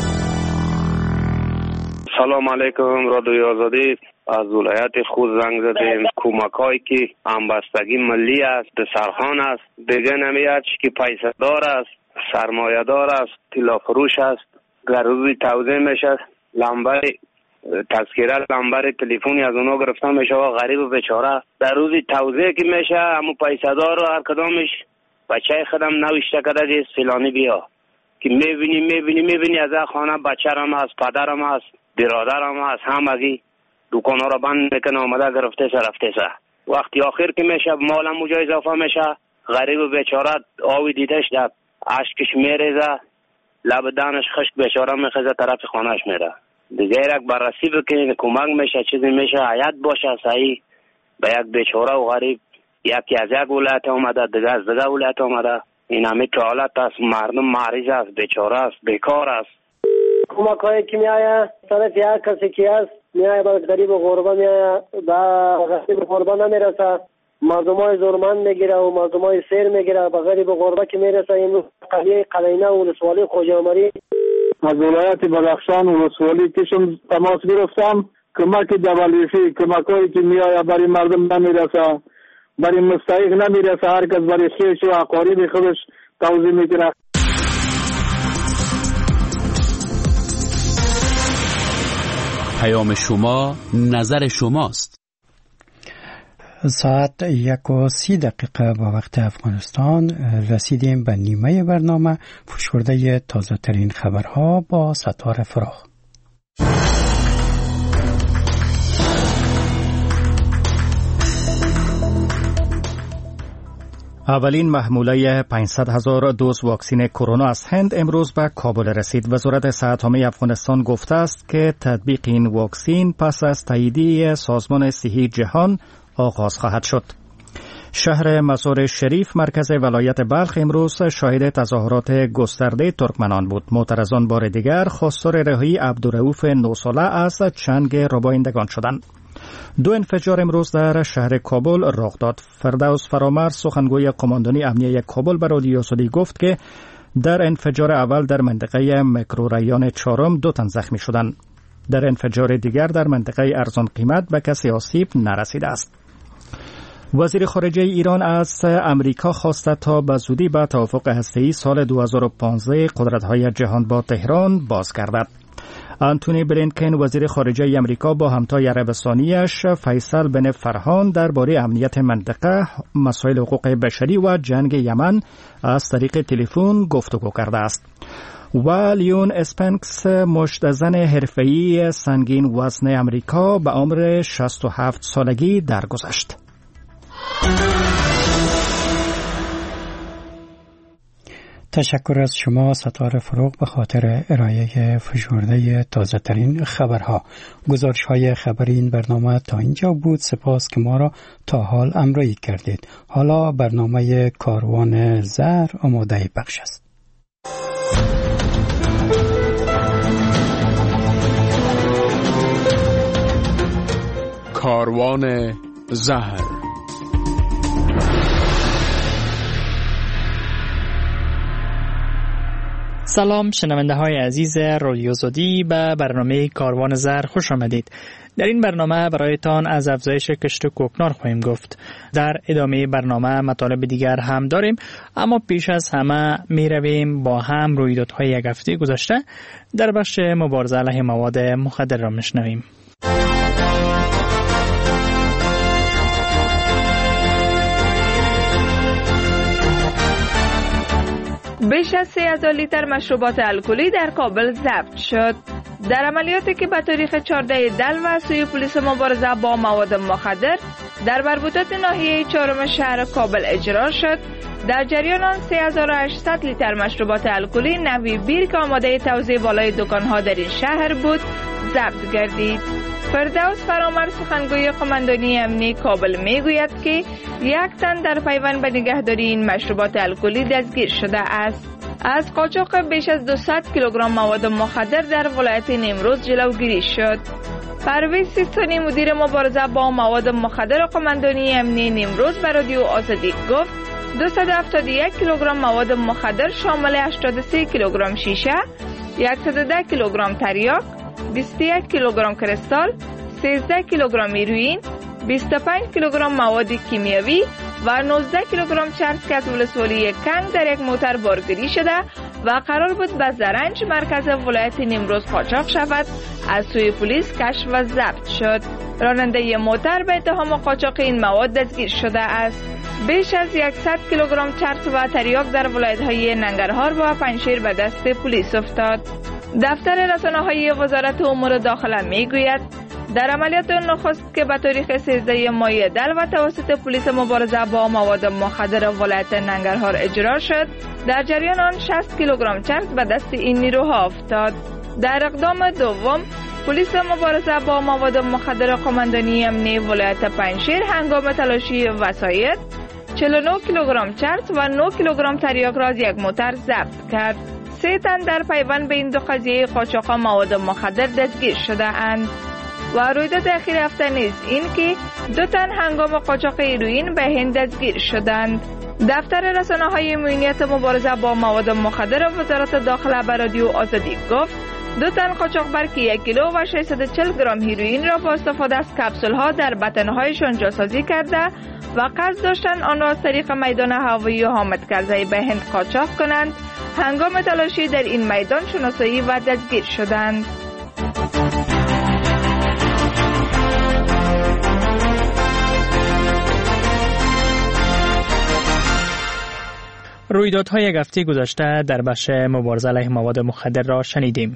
سلام علیکم رادیو آزادی. از ولایت خود زنگ زدیم. کمک‌هایی که همبستگی ملی است، به سرخان است، دیگه نمیاد که پیسه دار است، سرمایه دار است، طلا فروش است. در روزی توزیع میشه لمبه تذکره لمبر تلفنی از اونها گرفته میشه و غریب و بیچاره در روزی توزیع که میشه همون پیسه دار و هر کدامش بچه خودم نوشته کرده که فلانی بیا که میبینی میبینی میبینی از خانه بچه‌رم هست، پدرم هست، برادرم هست، همگی دکان ها رو بند میکنه آمده گرفته سه رفته سه. وقتی آخر که میشه مالم اونجا اضافه میشه غریب و بیچاره آوی دیدش در اشکش میریزه لب دانش خشک بیچاره میخزه طرف خانهش میره. دیگه یک بررسی بکنین کمک میشه چیزی میشه حیات باشه صحیح به یک بیچاره و غریب یکی از یک ولایت آمده دیگه از دیگه ولایت آمده این همه که حالت است. مردم مریض است، بیچاره است، بیکار است. کمک هایی که میایه طرف یک کسی که است میایه به غریب و غربه میایه به غریب و غربه نمیرسه مردم های زورمند میگیره و مردم های سیر میگیره به غریب و غربه که میرسه. این قلیه قلینه و ولسوالی خوجامری از ولایت بدخشان و ولسوالی کشم تماس گرفتم. کمک دبلیفی کمک هایی که میایه برای مردم نمیرسه برای مستحق نمیرسه، هر کس برای خویش و اقارب خودش توزیع میکنه. پیام شما، نظر شماست. ساعت یک و سی دقیقه با وقت افغانستان رسیدیم به نیمه برنامه. فشرده تازه ترین خبرها با ستاره فراخ. اولین محموله پانصد هزار دوز واکسن کرونا از هند امروز به کابل رسید. وزارت صحت عامه افغانستان گفته است که تطبیق این واکسن پس از تایید سازمان صحی جهان آغاز خواهد شد. شهر مزار شریف مرکز ولایت بلخ امروز شاهد تظاهرات گسترده ترکمنان بود. معترضان بار دیگر خواستار رهایی عبدالرؤوف نه ساله از چنگ ربایندگان شدند. دو انفجار امروز در شهر کابل رخ داد. فردوس فرامرز سخنگوی قماندانی امنیه کابل به رادیو آزادی گفت که در انفجار اول در منطقه میکروریان چهارم دو تن زخمی شدند. در انفجار دیگر در منطقه ارزان قیمت به کسی آسیب نرسیده است. وزیر خارجه ایران از امریکا خواسته تا به زودی به توافق هسته‌ای سال دو هزار و پانزده قدرت‌های جهان با تهران بازگردد. آنتونی بلینکن وزیر خارجه امریکا با همتای عربستانیش فیصل بن فرهان درباره امنیت منطقه، مسائل حقوق بشری و جنگ یمن از طریق تلفن گفتگو کرده است. و لیون اسپنکس مشتزن حرفه‌ای سنگین وزن امریکا به عمر شصت و هفت سالگی درگذشت. تشکر از شما ستاره فروغ به خاطر ارائه فشرده تازه ترین خبرها. گزارش های خبری این برنامه تا اینجا بود. سپاس که ما را تا حال همراهی کردید. حالا برنامه کاروان زر آماده پخش است. کاروان زهر. سلام شنونده های عزیز رادیو آزادی، به برنامه کاروان زر خوش آمدید. در این برنامه برایتان از افزایش کشت کوکنار خواهیم گفت. در ادامه برنامه مطالب دیگر هم داریم، اما پیش از همه می رویم با هم رویدادهای یک هفته گذشته در بخش مبارزه علیه مواد مخدر را میشنویم. بیش از سه هزار لیتر مشروبات الکلی در کابل ضبط شد. در عملیاتی که به تاریخ چهارده دلو از سوی پلیس مبارزه با مواد مخدر در مربوطات ناحیه چهارم شهر کابل اجرا شد، در جریان آن سه هزار و هشتصد لیتر مشروبات الکلی نوی بیر که آماده توزیع بالای دکان‌ها در این شهر بود ضبط گردید. فردوس فرامرز سخنگوی قماندانی امنیه کابل میگوید که یک تن در پیوند به نگهداری این مشروبات الکلی دستگیر شده است. از قاچاق بیش از دویست کیلوگرم مواد مخدر در ولایت نیمروز جلوگیری شد. پرویز سیستانی مدیر مبارزه با مواد مخدر قماندانی امنیه نیمروز به رادیو آزادی گفت دویست و هفتاد و یک کیلوگرم مواد مخدر شامل هشتاد و سه کیلوگرم شیشه، صد و ده کیلوگرم تریاک، بیست و یک کیلوگرم کریستال، سیزده کیلوگرم هیروئین، بیست و پنج کیلوگرم مواد کیمیایی و نوزده کیلوگرم چرس که از ولسوالی کنگ در یک موتر بارگیری شده و قرار بود به زرنج مرکز ولایت نیمروز قاچاق شود، از سوی پلیس کشف و ضبط شد. راننده موتر به اتهام قاچاق این مواد دستگیر شده است. بیش از صد کیلوگرم چرس و تریاک در ولایت‌های ننگرهار و پنجشیر به دست پلیس افتاد. دفتر رسانه‌های وزارت امور داخله میگوید در عملیات نخست که به تاریخ سیزده ماه دل و توسط پلیس مبارزه با مواد مخدر ولایت ننگرهار اجرا شد، در جریان آن شصت کیلوگرم چرس به دست این نیروها افتاد. در اقدام دوم پلیس مبارزه با مواد مخدر قماندانی امنیه ولایت پنجشیر هنگام تلاشی وسایط چهل و نه کیلوگرم چرس و نه کیلوگرم تریاک را از یک موتر ضبط کرد. سه تن در پیوند به این دو قضیه قاچاق مواد مخدر دستگیر شده اند. و رویداد اخیر هفته نیز این که دو تن هنگام قاچاق هیروئین به هند دستگیر شدند. دفتر رسانه‌های امنیت مبارزه با مواد مخدر وزارت داخله به رادیو آزادی گفت دو تن قاچاقبر که یک کیلو و ششصد و چهل گرم هیروئین را با استفاده از کپسول‌ها در بطن‌هایشان جاسازی کرده و قصد داشتند آن را از طریق میدان هوایی حامد کرزی به هند قاچاق کنند. هنگام تلاشی در این میدان شناسایی و دستگیر شدند. رویدادهای یک هفته گذشته در بخش مبارزه علیه مواد مخدر را شنیدیم.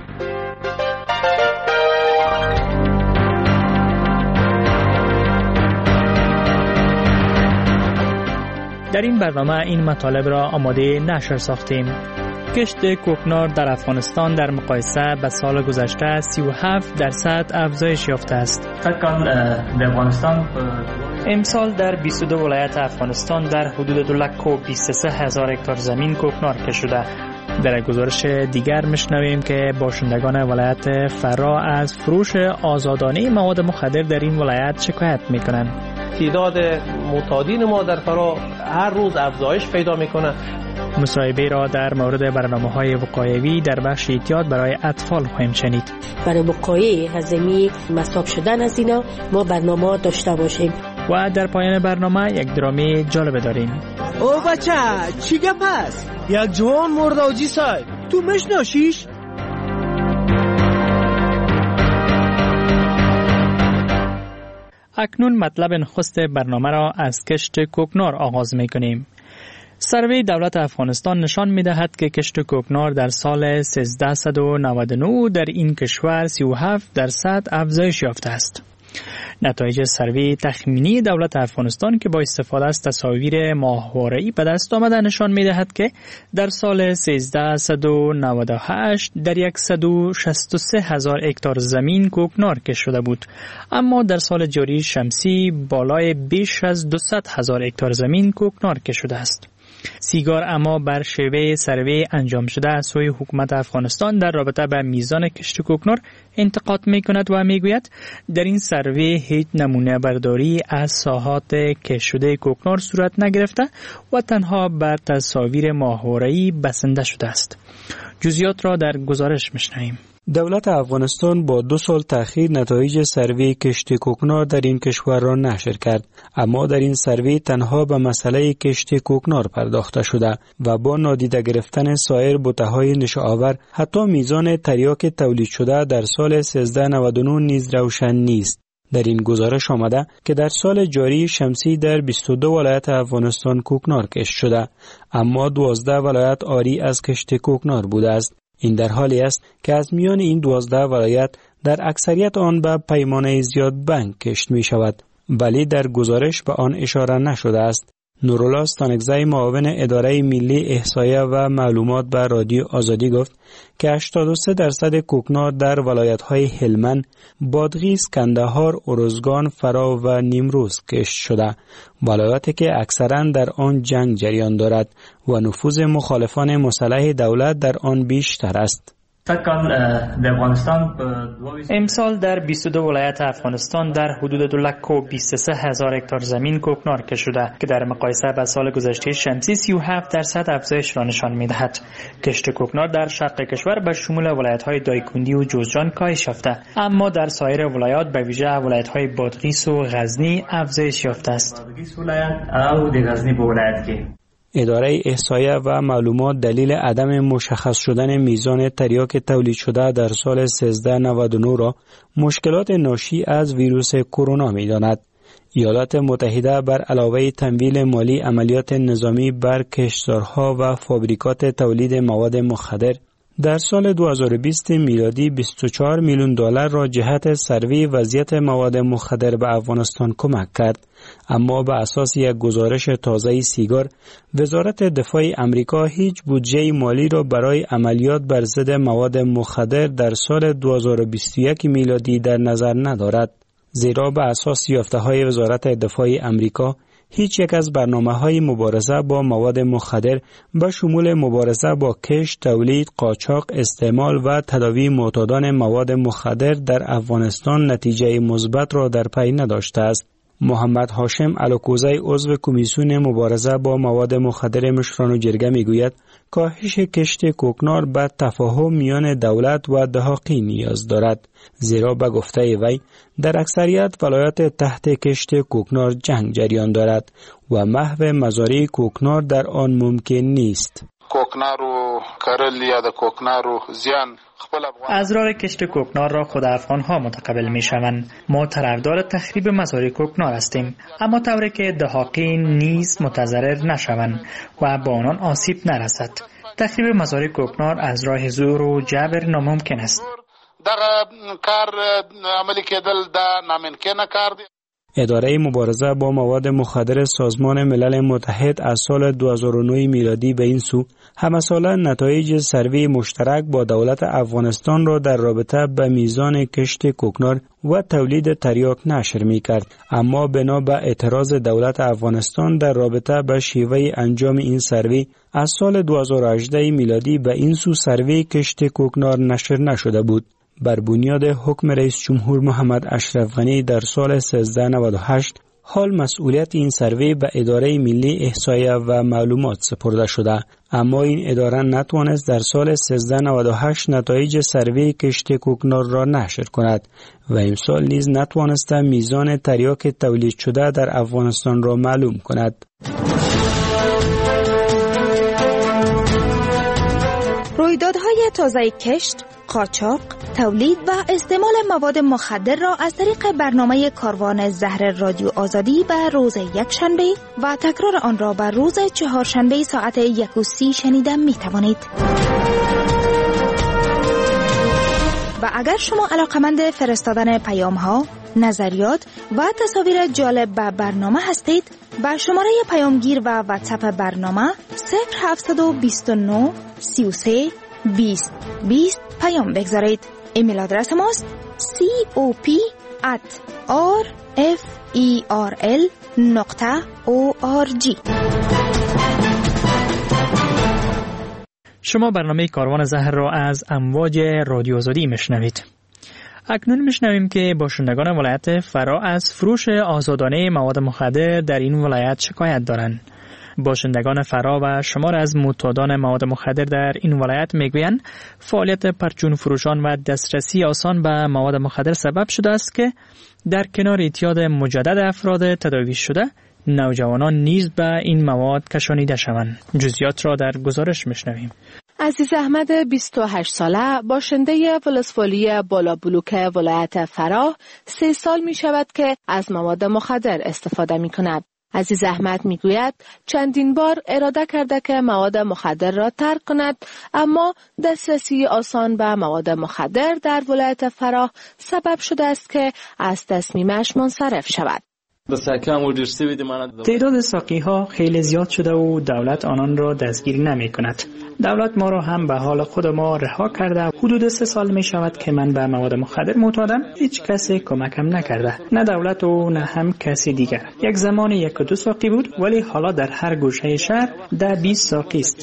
در این برنامه این مطالب را آماده نشر ساختیم. کشت کوکنار در افغانستان در مقایسه به سال گذشته سی و هفت درصد افزایش یافته است. در افغانستان امسال در بیست و دو ولایت افغانستان در حدود دو لک و بیست و سه هزار هکتار زمین کوکنار کشته شده. در گزارش دیگر میشنویم که باشندگان ولایت فرا از فروش آزادانه مواد مخدر در این ولایت شکایت میکنند. تعداد معتادین ما در فرا هر روز افزایش پیدا میکنه. مصاحبه را در مورد برنامه‌های وقایوی در بخش احتیاط برای اطفال خواهیم شنید. برای وقایع هضمی مصاب شدن از اینا ما برنامه داشته باشیم. و در پایان برنامه یک درامه جالب داریم. او بچه چی گپ است؟ یک جوان مرد آجی صاحب تو مشناسیش؟ اکنون مطلب نخست برنامه را از کشت کوکنار آغاز می‌کنیم. سروی دولت افغانستان نشان می‌دهد که کشت کوکنار در سال سیزده و نود و نه در این کشور سی و هفت درصد افزایش یافته است. نتایج سروی تخمینی دولت افغانستان که با استفاده از تصاویر ماهواره‌ای به دست آمده نشان می‌دهد که در سال سیزده و نود و هشت در صد و شصت و سه هزار هکتار زمین کوکنار کشته شده بود، اما در سال جاری شمسی بالای بیش از دویست هزار هکتار زمین کوکنار کشته شده است. سیگار اما بر شیوه سروی انجام شده از سوی حکومت افغانستان در رابطه با میزان کشت کوکنار انتقاد می کند و می گوید در این سروی هیچ نمونه برداری از ساحات کشت شده کوکنار صورت نگرفته و تنها بر تصاویر ماهواره‌ای بسنده شده است. جزئیات را در گزارش میشنویم. دولت افغانستان با دو سال تأخیر نتایج سروی کشت کوکنار در این کشور را نشر کرد، اما در این سروی تنها به مسئله کشت کوکنار پرداخته شده و با نادیده گرفتن سایر بوته‌های نشه‌آور حتی میزان تریاک تولید شده در سال سیزده نود و نه نیز روشن نیست. در این گزارش آمده که در سال جاری شمسی در بیست و دو ولایت افغانستان کوکنار کشت شده، اما دوازده ولایت عاری از کشت کوکنار بوده است. این در حالی است که از میان این دوازده ولایت در اکثریت آن به پیمانه زیاد بنک کشت می شود، ولی در گزارش به آن اشاره نشده است. نورالله ستانکزی معاون اداره ملی احصایه و معلومات به رادیو آزادی گفت که هشتاد و سه درصد کوکنار در ولایت‌های هلمند، بادغیس، کندهار، ارزگان، فرا و نیمروز کشت شده، ولایاتی که اکثراً در آن جنگ جریان دارد و نفوذ مخالفان مسلح دولت در آن بیشتر است. امسال در بیست و دو ولایت افغانستان در حدود دو لک و بیست و سه هزار هکتار زمین کوکنار کشته شده که در مقایسه با سال گذشته شمسی سی و هفت درصد افزایش را نشان می‌دهد. کشت کوکنار در شرق کشور به شمول ولایت‌های دایکندی و جوزجان کاهش یافته، اما در سایر ولایات به ویژه ولایت‌های بادغیس و غزنی افزایش یافته است. اداره احصایه و معلومات دلیل عدم مشخص شدن میزان تریاک تولید شده در سال سیزده نود و نه را مشکلات ناشی از ویروس کرونا می‌داند. ایالات متحده بر علاوه تمویل مالی عملیات نظامی بر کشتزارها و فابریکات تولید مواد مخدر در سال دو هزار و بیست میلادی بیست و چهار میلیون دلار را جهت سروی وضعیت مواد مخدر به افغانستان کمک کرد، اما به اساس یک گزارش تازه سیگار، وزارت دفاع امریکا هیچ بودجه مالی را برای عملیات بر ضد مواد مخدر در سال دو هزار و بیست و یک میلادی در نظر ندارد، زیرا به اساس یافته‌های وزارت دفاع امریکا هیچ یک از برنامه‌های مبارزه با مواد مخدر به شمول مبارزه با کشت، تولید، قاچاق، استعمال و تداوی معتادان مواد مخدر در افغانستان نتیجه مثبت را در پی نداشته است. محمد هاشم الوکوزی عضو کمیسیون مبارزه با مواد مخدر مشران و جرگه میگوید کاهش کشت کوکنار به تفاهم میان دولت و دهاقی نیاز دارد، زیرا به گفته وی در اکثریت ولایات تحت کشت کوکنار جنگ جریان دارد و محو مزارع کوکنار در آن ممکن نیست. کوکنار و کرل یا د کوکنار و زیان ازرار کشت کوکنار را خود افغان ها متقبل می شوند. ما طرفدار تخریب مزارع کوکنار هستیم، اما طوری که دهاقین نیز متضرر نشوند و با آنان آسیب نرسد. تخریب مزارع کوکنار از راه زور و جبر ناممکن است. در کار عملی کېدل دا ناممکن کار دی. اداره مبارزه با مواد مخدر سازمان ملل متحد از سال دو هزار و نه میلادی به این سو همساله نتایج سروی مشترک با دولت افغانستان را در رابطه به میزان کشت کوکنار و تولید تریاک نشر می کرد، اما بنا به اعتراض دولت افغانستان در رابطه به شیوه انجام این سروی از سال دو هزار و هجده میلادی به این سو سروی کشت کوکنار نشر نشده بود. بر بنیاد حکم رئیس جمهور محمد اشرف غنی در سال سیزده نود و هشت حال مسئولیت این سروی به اداره ملی احصایه و معلومات سپرده شده، اما این اداره نتوانست در سال سیزده نود و هشت نتایج سروی کشت کوکنار را نشر کند و امسال نیز نتوانسته میزان تریاک تولید شده در افغانستان را معلوم کند. رویدادهای تازه کشت، قاچاق، تولید و استعمال مواد مخدر را از طریق برنامه کاروان زهر رادیو آزادی به روز یکشنبه و تکرار آن را به روز چهارشنبه ساعت یک و سی شنیده می توانید. و اگر شما علاقمند فرستادن پیام ها، نظریات و تصاویر جالب به برنامه هستید، با شماره پیامگیر و واتساپ برنامه صفر هفت دو نه سی و سه بیست بیست پیام بگذارید. ایمیل آدرس ماست cop at rferl نقطه org. شما برنامه کاروان زهر را از امواج رادیو آزادی میشنوید. اکنون میشنویم که باشندگان ولایت فرا از فروش آزادانه مواد مخدر در این ولایت شکایت دارند. باشندگان فرا و شمار از معتادان مواد مخدر در این ولایت میگویند فعالیت پرچون فروشان و دسترسی آسان به مواد مخدر سبب شده است که در کنار اعتیاد مجدد افراد تداوی شده، نوجوانان نیز به این مواد کشانیده شوند. جزئیات را در گزارش میشنویم. عزیز احمد بیست و هشت ساله باشنده ولسوالی بالا بلوک ولایت فرا سه سال می شود که از مواد مخدر استفاده می کند. عزیز احمد می گوید چندین بار اراده کرده که مواد مخدر را ترک کند، اما دسترسی آسان به مواد مخدر در ولایت فرا سبب شده است که از تصمیمش منصرف شود. تعداد ساقی ها خیلی زیاد شده و دولت آنان را دستگیر نمی کند. دولت ما را هم به حال خود ما رها کرده. حدود سه سال می شود که من به مواد مخدر معتادم. هیچ کسی کمکم نکرده، نه دولت و نه هم کسی دیگر. یک زمان یک و دو ساقی بود، ولی حالا در هر گوشه شهر ده بیست ساقی است.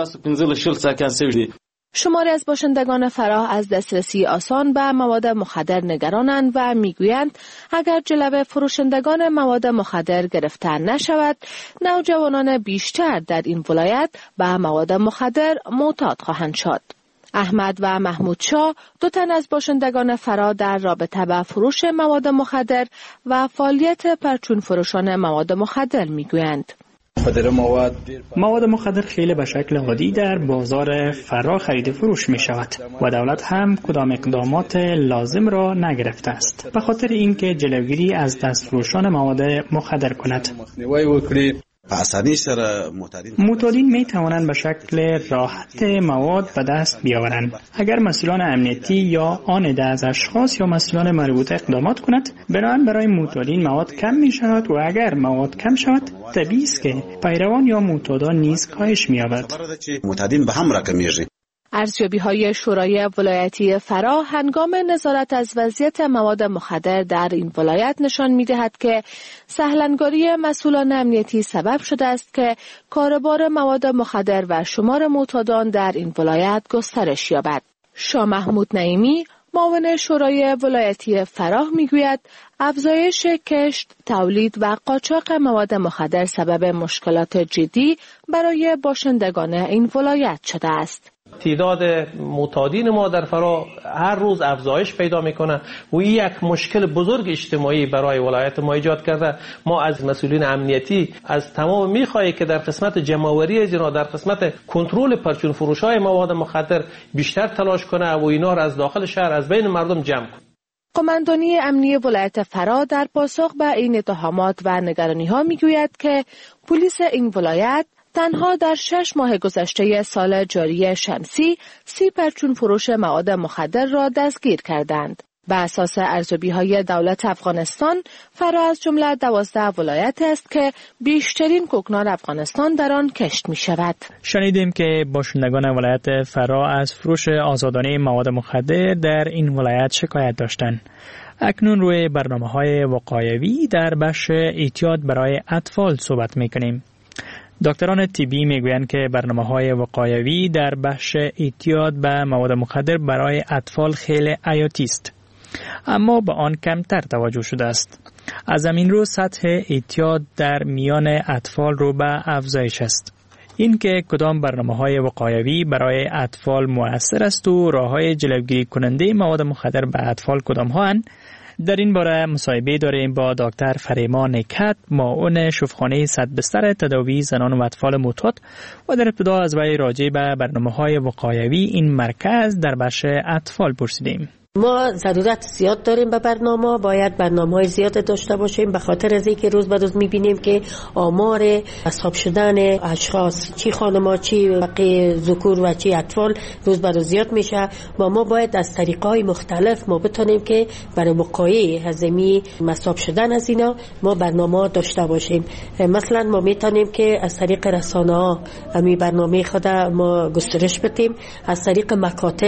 شماری از باشندگان فراه از دسترسی آسان به مواد مخدر نگرانند و میگویند اگر جلوه فروشندگان مواد مخدر گرفته نشود، نوجوانان بیشتر در این ولایت به مواد مخدر معتاد خواهند شد. احمد و محمود شاه دو تن از باشندگان فراه در رابطه با فروش مواد مخدر و فعالیت پرچون فروشان مواد مخدر میگویند. مواد مخدر خیلی به شکل عادی در بازار فرا خرید فروش می شود و دولت هم کدام اقدامات لازم را نگرفته است به خاطر اینکه جلوگیری از دست فروشان مواد مخدر کند. معتادین می توانند به شکل راحت مواد به دست بیاورند. اگر مسئولان امنیتی یا آن عده از اشخاص یا مسئولان مربوطه اقدامات کند، بنابراین برای معتادین مواد کم می شود و اگر مواد کم شود، طبیعی است که پیروان یا معتادان نیز کاهش می یابد. معتادین به هم رقم می‌ریزند. ارزیابی‌های شورای ولایتی فرا هنگام نظارت از وضعیت مواد مخدر در این ولایت نشان می‌دهد که سهلنگاری مسئولان امنیتی سبب شده است که کاروبار مواد مخدر و شمار معتادان در این ولایت گسترش یابد. شاه محمود نعیمی معاون شورای ولایتی فراه میگوید افزایش کشت، تولید و قاچاق مواد مخدر سبب مشکلات جدی برای باشندگان این ولایت شده است. تعداد معتادین ما در فراه هر روز افزایش پیدا میکنه و این یک مشکل بزرگ اجتماعی برای ولایت ما ایجاد کرده. ما از مسئولین امنیتی از تمام میخواهی که در قسمت جمع‌آوری از اینا، در قسمت کنترل پرچون فروش‌های مواد مخدر بیشتر تلاش کنه و اینا را از داخل شهر از بین مردم جمع کنه. قماندانی امنی ولایت فراه در پاسخ به این اتهامات و نگرانی‌ها میگوید که پلیس این ولایت تنها در شش ماه گذشته سال جاری شمسی سی پرچون فروش مواد مخدر را دستگیر کردند. بر اساس ارزیابی‌های دولت افغانستان، فرا از جمله دوازده ولایت است که بیشترین کوکنار افغانستان در آن کشت می شود. شنیدیم که باشندگان ولایت فرا از فروش آزادانه مواد مخدر در این ولایت شکایت داشتند. اکنون روی برنامه‌های وقایوی در بخش احتیاط برای اطفال صحبت می‌کنیم. دکتران طبی میگویند که برنامه‌های وقایوی در بخش احتیاط به مواد مخدر برای اطفال خیلی حیاتی است، اما به آن کمتر توجه شده است. از همین رو سطح احتیاط در میان اطفال رو به افزایش است. این که کدام برنامه‌های وقایوی برای اطفال مؤثر است و راه‌های جلوگیری کننده مواد مخدر به اطفال کدام ها اند، در این باره مصاحبه داریم با دکتر فریما نکهت، معاون شفاخانه صد بستر تداوی زنان و اطفال معتاد، و در ابتدا از وی راجع به برنامه‌های وقایوی این مرکز در بخش اطفال پرسیدیم. ما ضرورت زیاد داریم به برنامه، باید برنامه‌های زیاد داشته باشیم، به خاطر از اینکه روز به روز می‌بینیم که آمار اصحاب شدن اشخاص، چی خانم‌ها چی بقیه ذکور و چی اطفال روز به روز زیاد میشه و ما باید از طریق‌های مختلف ما بتونیم که برای وقایع هضمی مصاب شدن از اینا ما برنامه داشته باشیم. مثلا ما میتونیم که از طریق رسانه‌ها همین برنامه خود ما گسترش بدیم، از طریق مکاتب،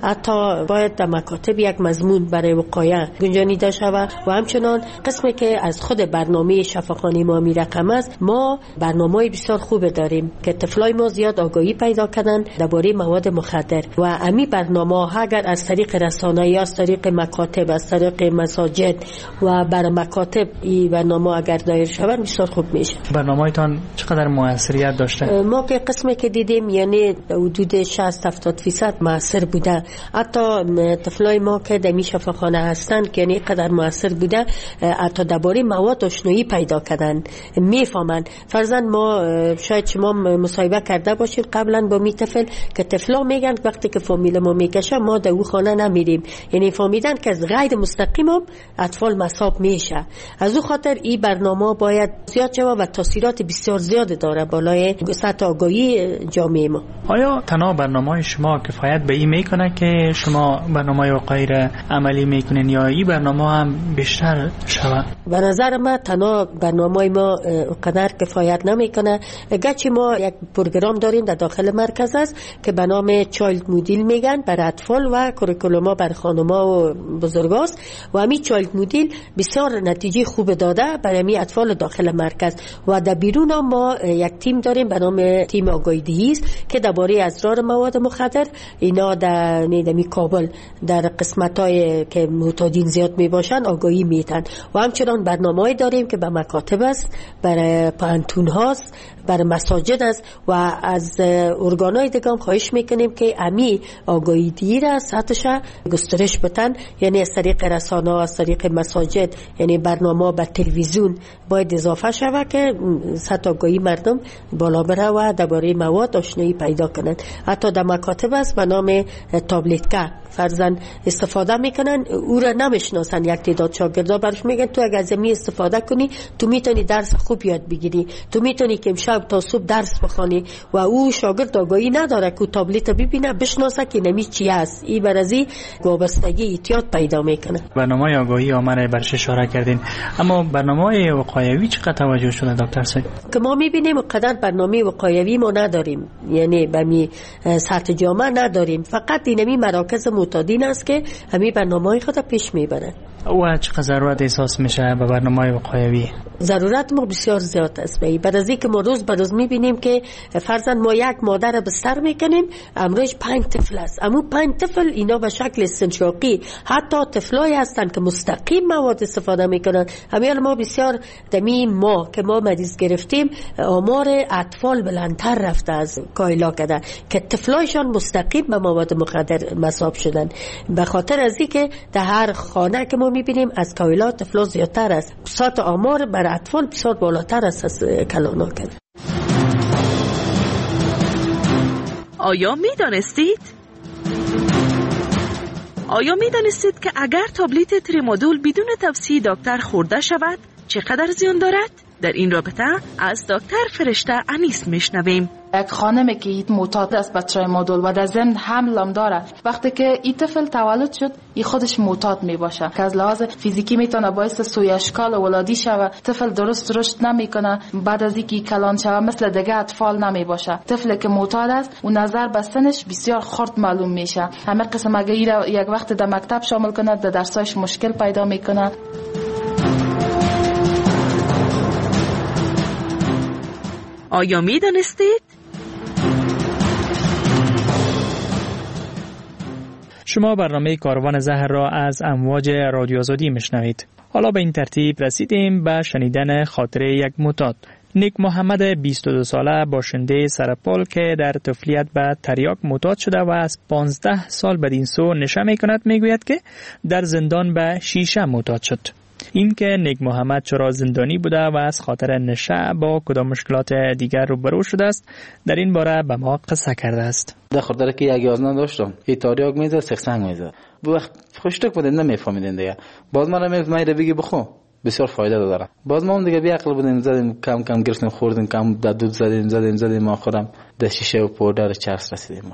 حتی باید در مکاتب یک مضمون برای وقایع گنجانیده شود و همچنان قسمی که از خود برنامه شفاخانه ما می رقم است، ما برنامه بسیار خوب داریم که طفلای ما زیاد آگاهی پیدا کردن درباره مواد مخدر و امی برنامه اگر از طریق رسانه یا از طریق مکاتب، از طریق مساجد و بر مکاتب این برنامه اگر دایر شود بسیار خوب میشه. برنامه‌تان چقدر موثریت داشته؟ ما که قسمی که دیدیم یعنی حدود شصت هفتاد درصد موثر بوده. حتی طفلای ما که در شفاخانه هستن که یعنی قدر موثر بوده، حتی درباره مواد آشنایی پیدا کردن، میفهمن. فرضاً ما شاید شما مصاحبه کرده باشید قبلا با می طفل که طفلا میگن وقتی که فامیل ما میکشه ما در او خانه نمیریم، یعنی فهمیدن که از غیر مستقیم هم اطفال مصاب میشه. از او خاطر این برنامه باید زیاد شود و تاثیرات بسیار زیاد داره بالای سطح آگاهی جامعه ما. آیا تنها برنامه شما کفایت به این میکنه که شما برنامه وقایع عملی میکنین یا این برنامه هم بیشتر شود؟ به نظر من تنها برنامه ما قدر کفایت نمیکنه. گرچه ما یک پروگرام داریم در داخل مرکز است که به نام چایلد مدل میگن برای اطفال و کوریکولوما برای خانم‌ها و بزرگاست و همین چایلد مدل بسیار نتیجه خوب داده برای همین اطفال داخل مرکز و در بیرون هم ما یک تیم داریم به نام تیم آگاهی دهی است که درباره اسرار مواد مخدر اینا در نیدمی کابل در قسمت‌های که معتادین زیاد میباشن آگاهی میتن و همچنان برنامه‌ای داریم که به مکاتب است، برای پانتون هاست، برای مساجد است و از ارگان‌های دیگه هم خواهش میکنیم که امی آگاهی دیر است سطحش گسترش بدن، یعنی از طریق رسانه، از طریق مساجد، یعنی برنامه به تلویزیون باید اضافه شود که سطح آگاهی مردم بالا بره و درباره مواد آشنایی پیدا کنند. حتی در مکاتب است به نام تابلت که فرزن استفاده میکنن، او را نمیشناسن. یک تعداد شاگردا برش میگن تو اگر از می استفاده کنی تو میتونی درس خوب یاد بگیری، تو میتونی که امشب تا صبح درس بخوانی و او شاگرد آگاهی نداره که تابلت ببینه بشناسه که نمی چی است. این برازی وابستگی احتیاط پیدا میکنه. برنامه آگاهی آمره برش اشاره کردین، اما برنامه وقایوی چقدر توجه شده دکتر سید؟ که ما میبینیم قدر برنامه وقایوی ما نداریم، یعنی به می سطح جامعه نداریم، فقط اینمی مراکز معتادین است که همین برنامه‌های خود پیش میبرن. و چقدر ضرورت احساس میشه به برنامه وقایوی؟ ضرورت ما بسیار زیاد است. بعد از اینکه ما روز به روز میبینیم که فرضاً ما یک مادر بستر میکنیم، امروز پنج طفل است. اما پنج طفل اینا به شکل استنشاقی، حتی طفلای هستند که مستقیم مواد استفاده میکنن. همین ما بسیار دمی ما که ما مریض گرفتیم، آمار اطفال بلندتر رفته از کایلا کده که طفلایشان مستقیم به مواد مخدر مصاب شدن. به خاطر از اینکه در هر خانه که ما میبینیم از کایلا طفلا زیادتر است. سات آمار بر اطفال بسیار بالاتر است از کلانا کده. آیا میدانستید؟ آیا میدانستید که اگر تابلت تریمادول بدون توصیه دکتر خورده شود چقدر زیان دارد؟ در این رابطه از دکتر فرشته انیس میشنویم. یک خانمی که ایت معتاد است به تریمادول و در ضمن حمل هم داره، وقتی که این طفل تولد شد این خودش معتاد می باشه که از لحاظ فیزیکی میتونه باعث سوی اشکال ولادی شوه. طفل درست رشد نمیکنه، بعد از اینکه کلان شوه مثل دیگه اطفال نمی باشه. طفلی که معتاد است و نظر به سنش بسیار خرد معلوم میشه. همه قسم اگه یک وقت در مکتب شامل کنه در درسایش مشکل پیدا میکنه. آیا می دانستید؟ شما برنامه کاروان زهر را از امواج رادیو آزادی میشنوید. حالا به این ترتیب رسیدیم به شنیدن خاطره یک معتاد. نیک محمد بیست و دو ساله باشنده سرپال که در طفولیت به تریاک معتاد شده و از پانزده سال بدین سو نشه می کند میگوید که در زندان به شیشه معتاد شد. این که نیک محمد چرا زندانی بوده و از خاطر نشه با کدام مشکلات دیگر روبرو شده است در این باره به ما قصه کرده است. در خاطر که یک یازده داشتم ای تریاک میزد سخسنگ میزد وقت خوشتک بودن نمیفهمیدن دیگه. باز ما رو میگفت بگی بخو بسیار فایده داره. باز ما هم دیگه بی عقل بودیم زدیم کم کم گرفتیم خوردیم کم در دود زدیم زدیم زدیم آخرام در شیشه و پودر چرس رسیدیم.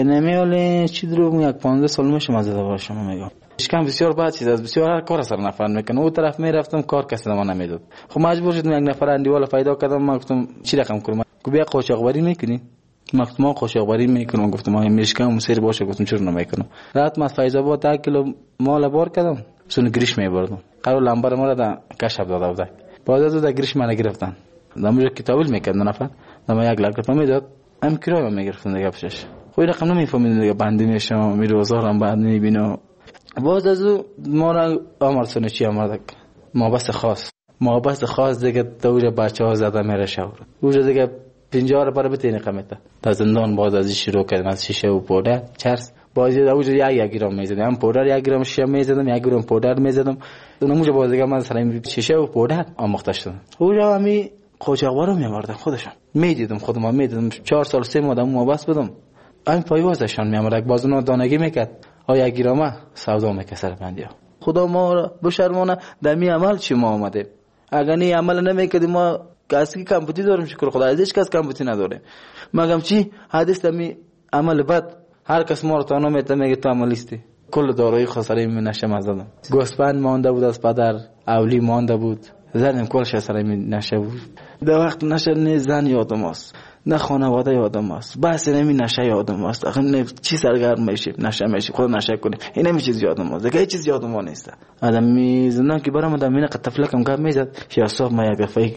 نمیاله چی درو یک پانزده سال میشه مزه باشم میگم. اشکم بسیار بد چیز است. بسیار هر کار سر نفر میکنه. اون طرف میرفتم کار کسی ما نمیداد. خب مجبور شدم یک نفر اندیوالا پیدا کردم. من گفتم چی رقم کنم؟ گفت بیا قاچاقبری میکنی؟ گفتم ما قاچاقبری میکنم. گفتم ما میشکم سر باشه. گفتم چرا نمیکنم؟ رات ما فیض آباد ده کیلو مال بار کردم. سون گریش میبردم. قرار لامبر ما را در کشف داده بود. بعد از اون گریش من گرفتن. داموجه کتابل میکردن نفر. دام یک لاک رقم میداد. ام کرایه میگرفتن دیگه پیشش. خب رقم نمیفهمیدن دیگه بندی میشم میروزارم بعد میبینم. باز از او ما را آمار سونه چی آمردک ما بس خاص ما بس خاص دیگه دوجه بچه ها زده میره شور اوجه دیگه پنجاه را برای بتینی قمیتا تا زندان باز از شروع کردم از شیشه و پودر چرس باز اوجه یک یک گرام میزدم هم پودر یک گرام شیشه میزدم یک گرام پودر میزدم اونموجه باز دیگه من سرایم شیشه و پودر آموخته شدم اوجه همی قاچاقبر رو میامردم خودشم میدیدم خودم میدیدم چهار سال سه ماه ما بس بدم این پایوازشان میامرد باز اون دانگی میکرد آیا گیرامه سودا میکسر بندیا خدا ما را بشرمانه در می عمل چی ما آمده اگر نی عمل نمیکردیم ما کسی کمپوتی داریم شکر خدا از هیچ کس کمپوتی نداره مگم چی حدیث در می عمل بد هر کس ما رو تانو میته میگه تو عملیستی کل داروی خساره می نشه مزدم گوسفند مانده بود از پدر اولی مانده بود زنم کلش سر می نشه بود در وقت نشه نه زن یادم است نه خانواده یادم است بس نمی نشه یادم است آخه نه چی سرگرم میشه نشه میشه خود نشه کنه این نمی چیز یادم است دیگه هیچ چیز یادم نیست آدم می زندان که برام آدم اینه قطفلکم گپ میزد یا صاحب ما یک دفعه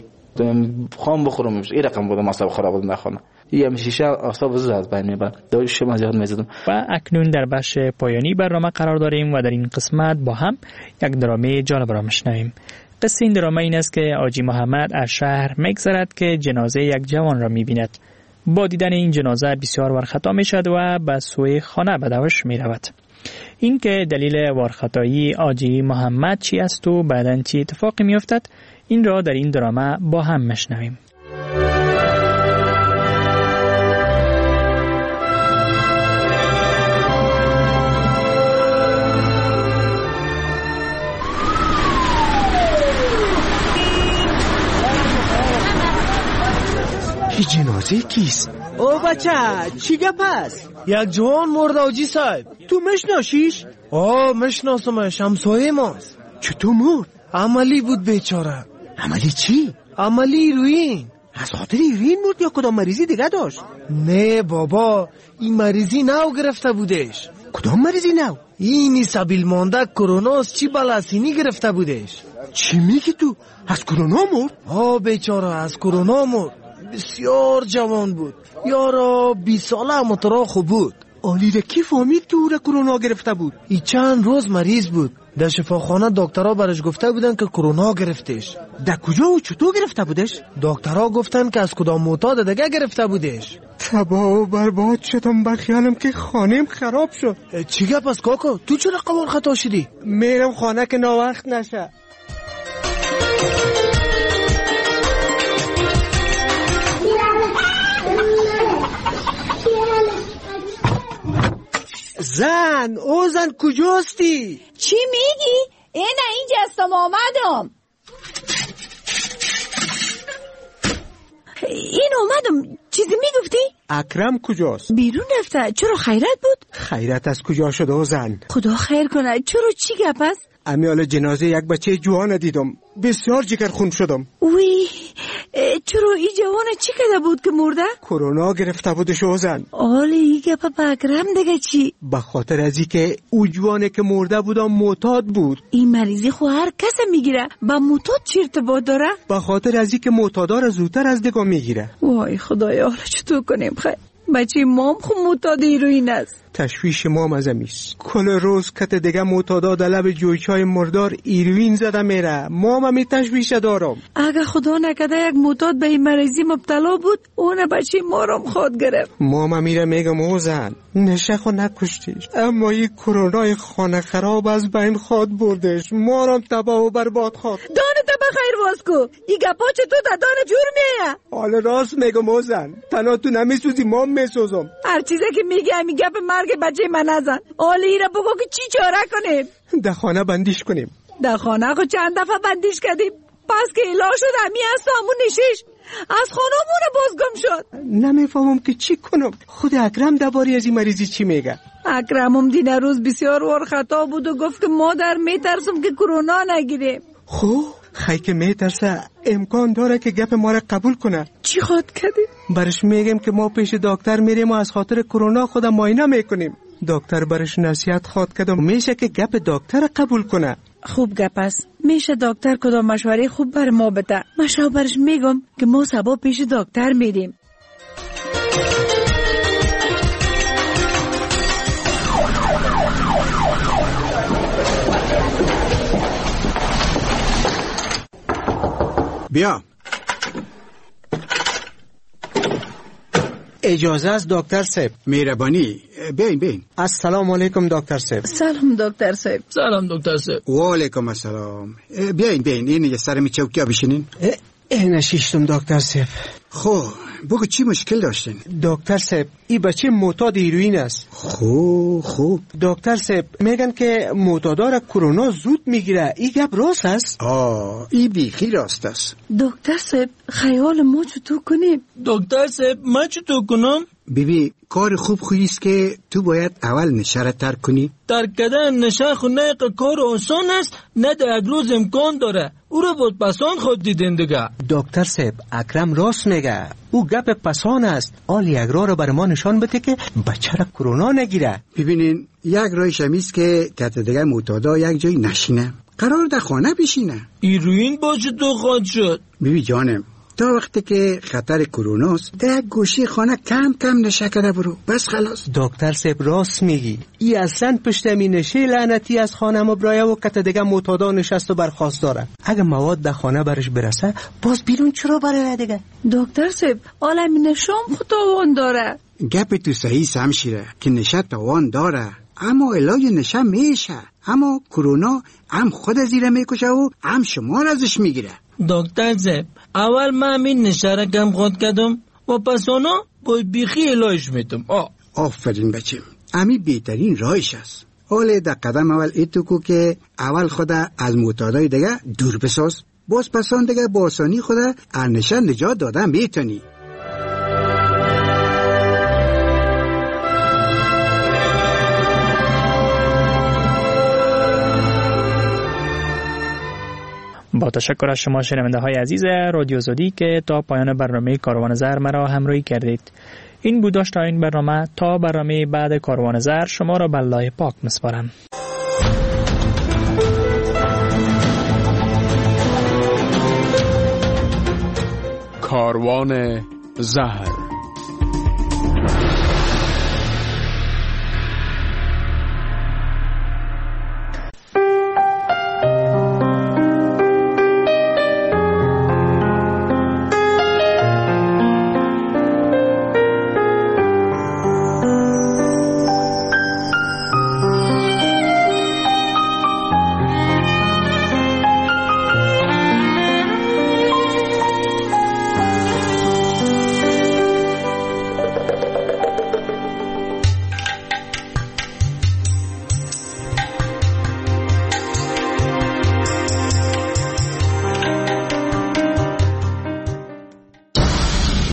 خام بخورم میشه این رقم بودم اصلا خراب بود نخونه این شیشه اصلا زود از بین میبرم دوش شما زیاد میزدم. و اکنون در بخش پایانی برنامه قرار داریم و در این قسمت با هم یک درامه جالب را میشنویم. قصه این درامه این است که آجی محمد از شهر میگذرد که جنازه یک جوان را میبیند. با دیدن این جنازه بسیار ورخطا میشد و به سوی خانه بدوش میرود. این که دلیل ورخطایی آجی محمد چی است و بعداً چی اتفاقی میافتد این را در این درامه با هم میشنویم. این جنازه کیست؟ او بچه چی گپ است؟ یک جوان مرد آجی صاحب تو مشناسیش؟ آه مشناسمش همسایه ماست. چطور مرد؟ عملی بود بیچاره. عملی چی؟ عملی روین. از خاطر ایرین مرد یا کدام مریضی دیگه داشت؟ نه بابا این مریضی نو گرفته بودش کدام مریضی نو؟ اینی سبیل مانده کرونا از چی بلاسینی گرفته بودش؟ چی میگی تو؟ از کرونا مرد؟ آه بیچاره از کرونا مرد. بسیار جوان بود. یارا بیست ساله اما ترا خوب بود. آلی ده کی فهمید که او را کرونا گرفته بود؟ ای چند روز مریض بود. در شفاخانه دکترها برش گفته بودن که کرونا گرفتش. در کجا و چطور گرفته بودش؟ دکترها گفتن که از کدام معتاد دیگه گرفته بودش. تباه و برباد شدم، بخیالم که خانم خراب شد. چی گپ است کاکا؟ تو چرا قبول خطا شدی؟ میرم خانه که ناوقت نشه. زن، او زن کجاستی؟ چی میگی؟ اینه اینجا هستم آمدم. این آمدم. چیزی میگفتی؟ اکرم کجاست؟ بیرون رفته. چرا خیرت بود؟ خیرت از کجا شده او زن؟ خدا خیر کنه. چرا چی گپ است؟ امیال جنازه یک بچه جوان دیدم. بسیار جگر خون شدم. وی چرا این جوان چی کده بود که مرده؟ کرونا گرفته بودش او زن. آلی این گپ با اکرم دیگه چی؟ به خاطر ازی که او جوانه که مرده بود معتاد بود. این مریضی خو هر کس میگیره. با معتاد چی ارتباط داره؟ به خاطر ازی که معتادا را زودتر از دیگه میگیره. وای خدایا حالا چطور کنیم خیر؟ بچه مام خو معتاد هیروئین است. تشویش مام از امیست. کل روز کت دیگه معتادا در لب جویچای مردار هیروئین زده میره. مام همی تشویش دارم. اگه خدا نکده یک معتاد به این مریضی مبتلا بود، اون بچه مارم خود گرفت. مام همیره میگم او زن نشه خو نکشتیش، اما این کرونای خانه خراب از بین خود بردش. مارم تباه و برباد خود. دانه تا بخیر واسکو. این گپا چطور تا دانه جور میه؟ حالا راست میگم او زن، تنها تو نمیسوزی مام میسوزم. هر چیزی که میگه همی گپ مرگ بچه من نزن. حالا ایره بگو که چی چاره کنیم؟ در خانه بندیش کنیم. در خانه خو چند دفعه بندیش کردیم. پس که ایلا شد همی از همون نشیش از خانمون بازگم شد. نمیفهمم که چی کنم. خود اکرم درباره از این مریضی چی میگه؟ اکرمم دین روز بسیار وار خطا بود و گفت که مادر میترسم که کرونا نگیره. خب خی که میترسه امکان داره که گپ ما را قبول کنه. چی خواد کردی؟ برش میگم که ما پیش دکتر میریم و از خاطر کرونا خودم معاینه میکنیم. دکتر برش نصیحت خواد کرد و میشه که گپ دکتر قبول کنه. خوب گپ است. میشه دکتر کدام مشوره خوب بر ما بده. مشو برش میگم که ما سبا پیش دکتر میریم. بیا. اجازه است دکتر صاحب. مهربانی بیاین بیاین. السلام علیکم دکتر صاحب. سلام دکتر صاحب. سلام دکتر صاحب. و علیکم السلام. بیاین بیاین این یه سرمی چوکیا بشینین. اینه شیشتم دکتر صاحب. خب بگو چی مشکل داشتین؟ دکتر صاحب این بچه معتاد هیروئین است. خوب خوب. دکتر صاحب میگن که معتادا را کرونا زود میگیره. این گپ راست است؟ آه این بیخی راست است. دکتر صاحب خیال ما چطور کنیم؟ دکتر صاحب ما چطور کنم؟ بیبی کار خوب خویست که تو باید اول نشه را ترک کنی. ترک کردن نشه خونه کار آسان است، نه در یک روز امکان داره. او را بود پسان خود دیدین دیگه. دکتر صاحب اکرم راست میگه. او گپ پسان است. آل یک راه رو بر ما نشان بده که بچه را کرونا نگیره. ببینین یک راهش همیست که کت دیگه معتادا یک جای نشینه، قرار در خانه بشینه. هیروئین باشه تو خواهد شد. بیبی جانم تا وقتی که خطر کروناست در گوشی خانه کم کم نشه کرده برو بس خلاص. دکتر صاحب راست میگی. ای اصلا پشت می نشه لعنتی از خانه مبرایه و کت دیگه معتادا نشست و برخواست داره. اگه مواد در خانه برش برسه باز بیرون چرا برای دیگه؟ دکتر صاحب عالم نشام خودتاوان داره. گپ تو صحیح سمشیره که نشه تاوان داره، اما علاج نشه میشه. اما کرونا هم خود زیره میکشه و هم شما را ازش میگیره. دکتر صاحب اول من همین نشه را کم خود کردم و پس آنا باید بیخی علاج میتم. آه آفرین بچه، امی بهترین راهش است. حالا در قدم اول ایتو کو که اول خدا از معتادای دیگه دور بساز، باز پسان دیگه با آسانی خدا از نشه نجات دادن میتونی. با تشکر از شما شنونده های عزیز رادیو زودی که تا پایان برنامه کاروان زر مرا همراهی کردید. این بود داشت این برنامه. تا برنامه بعد کاروان زر شما را به الله پاک میسپارم. کاروان زهر.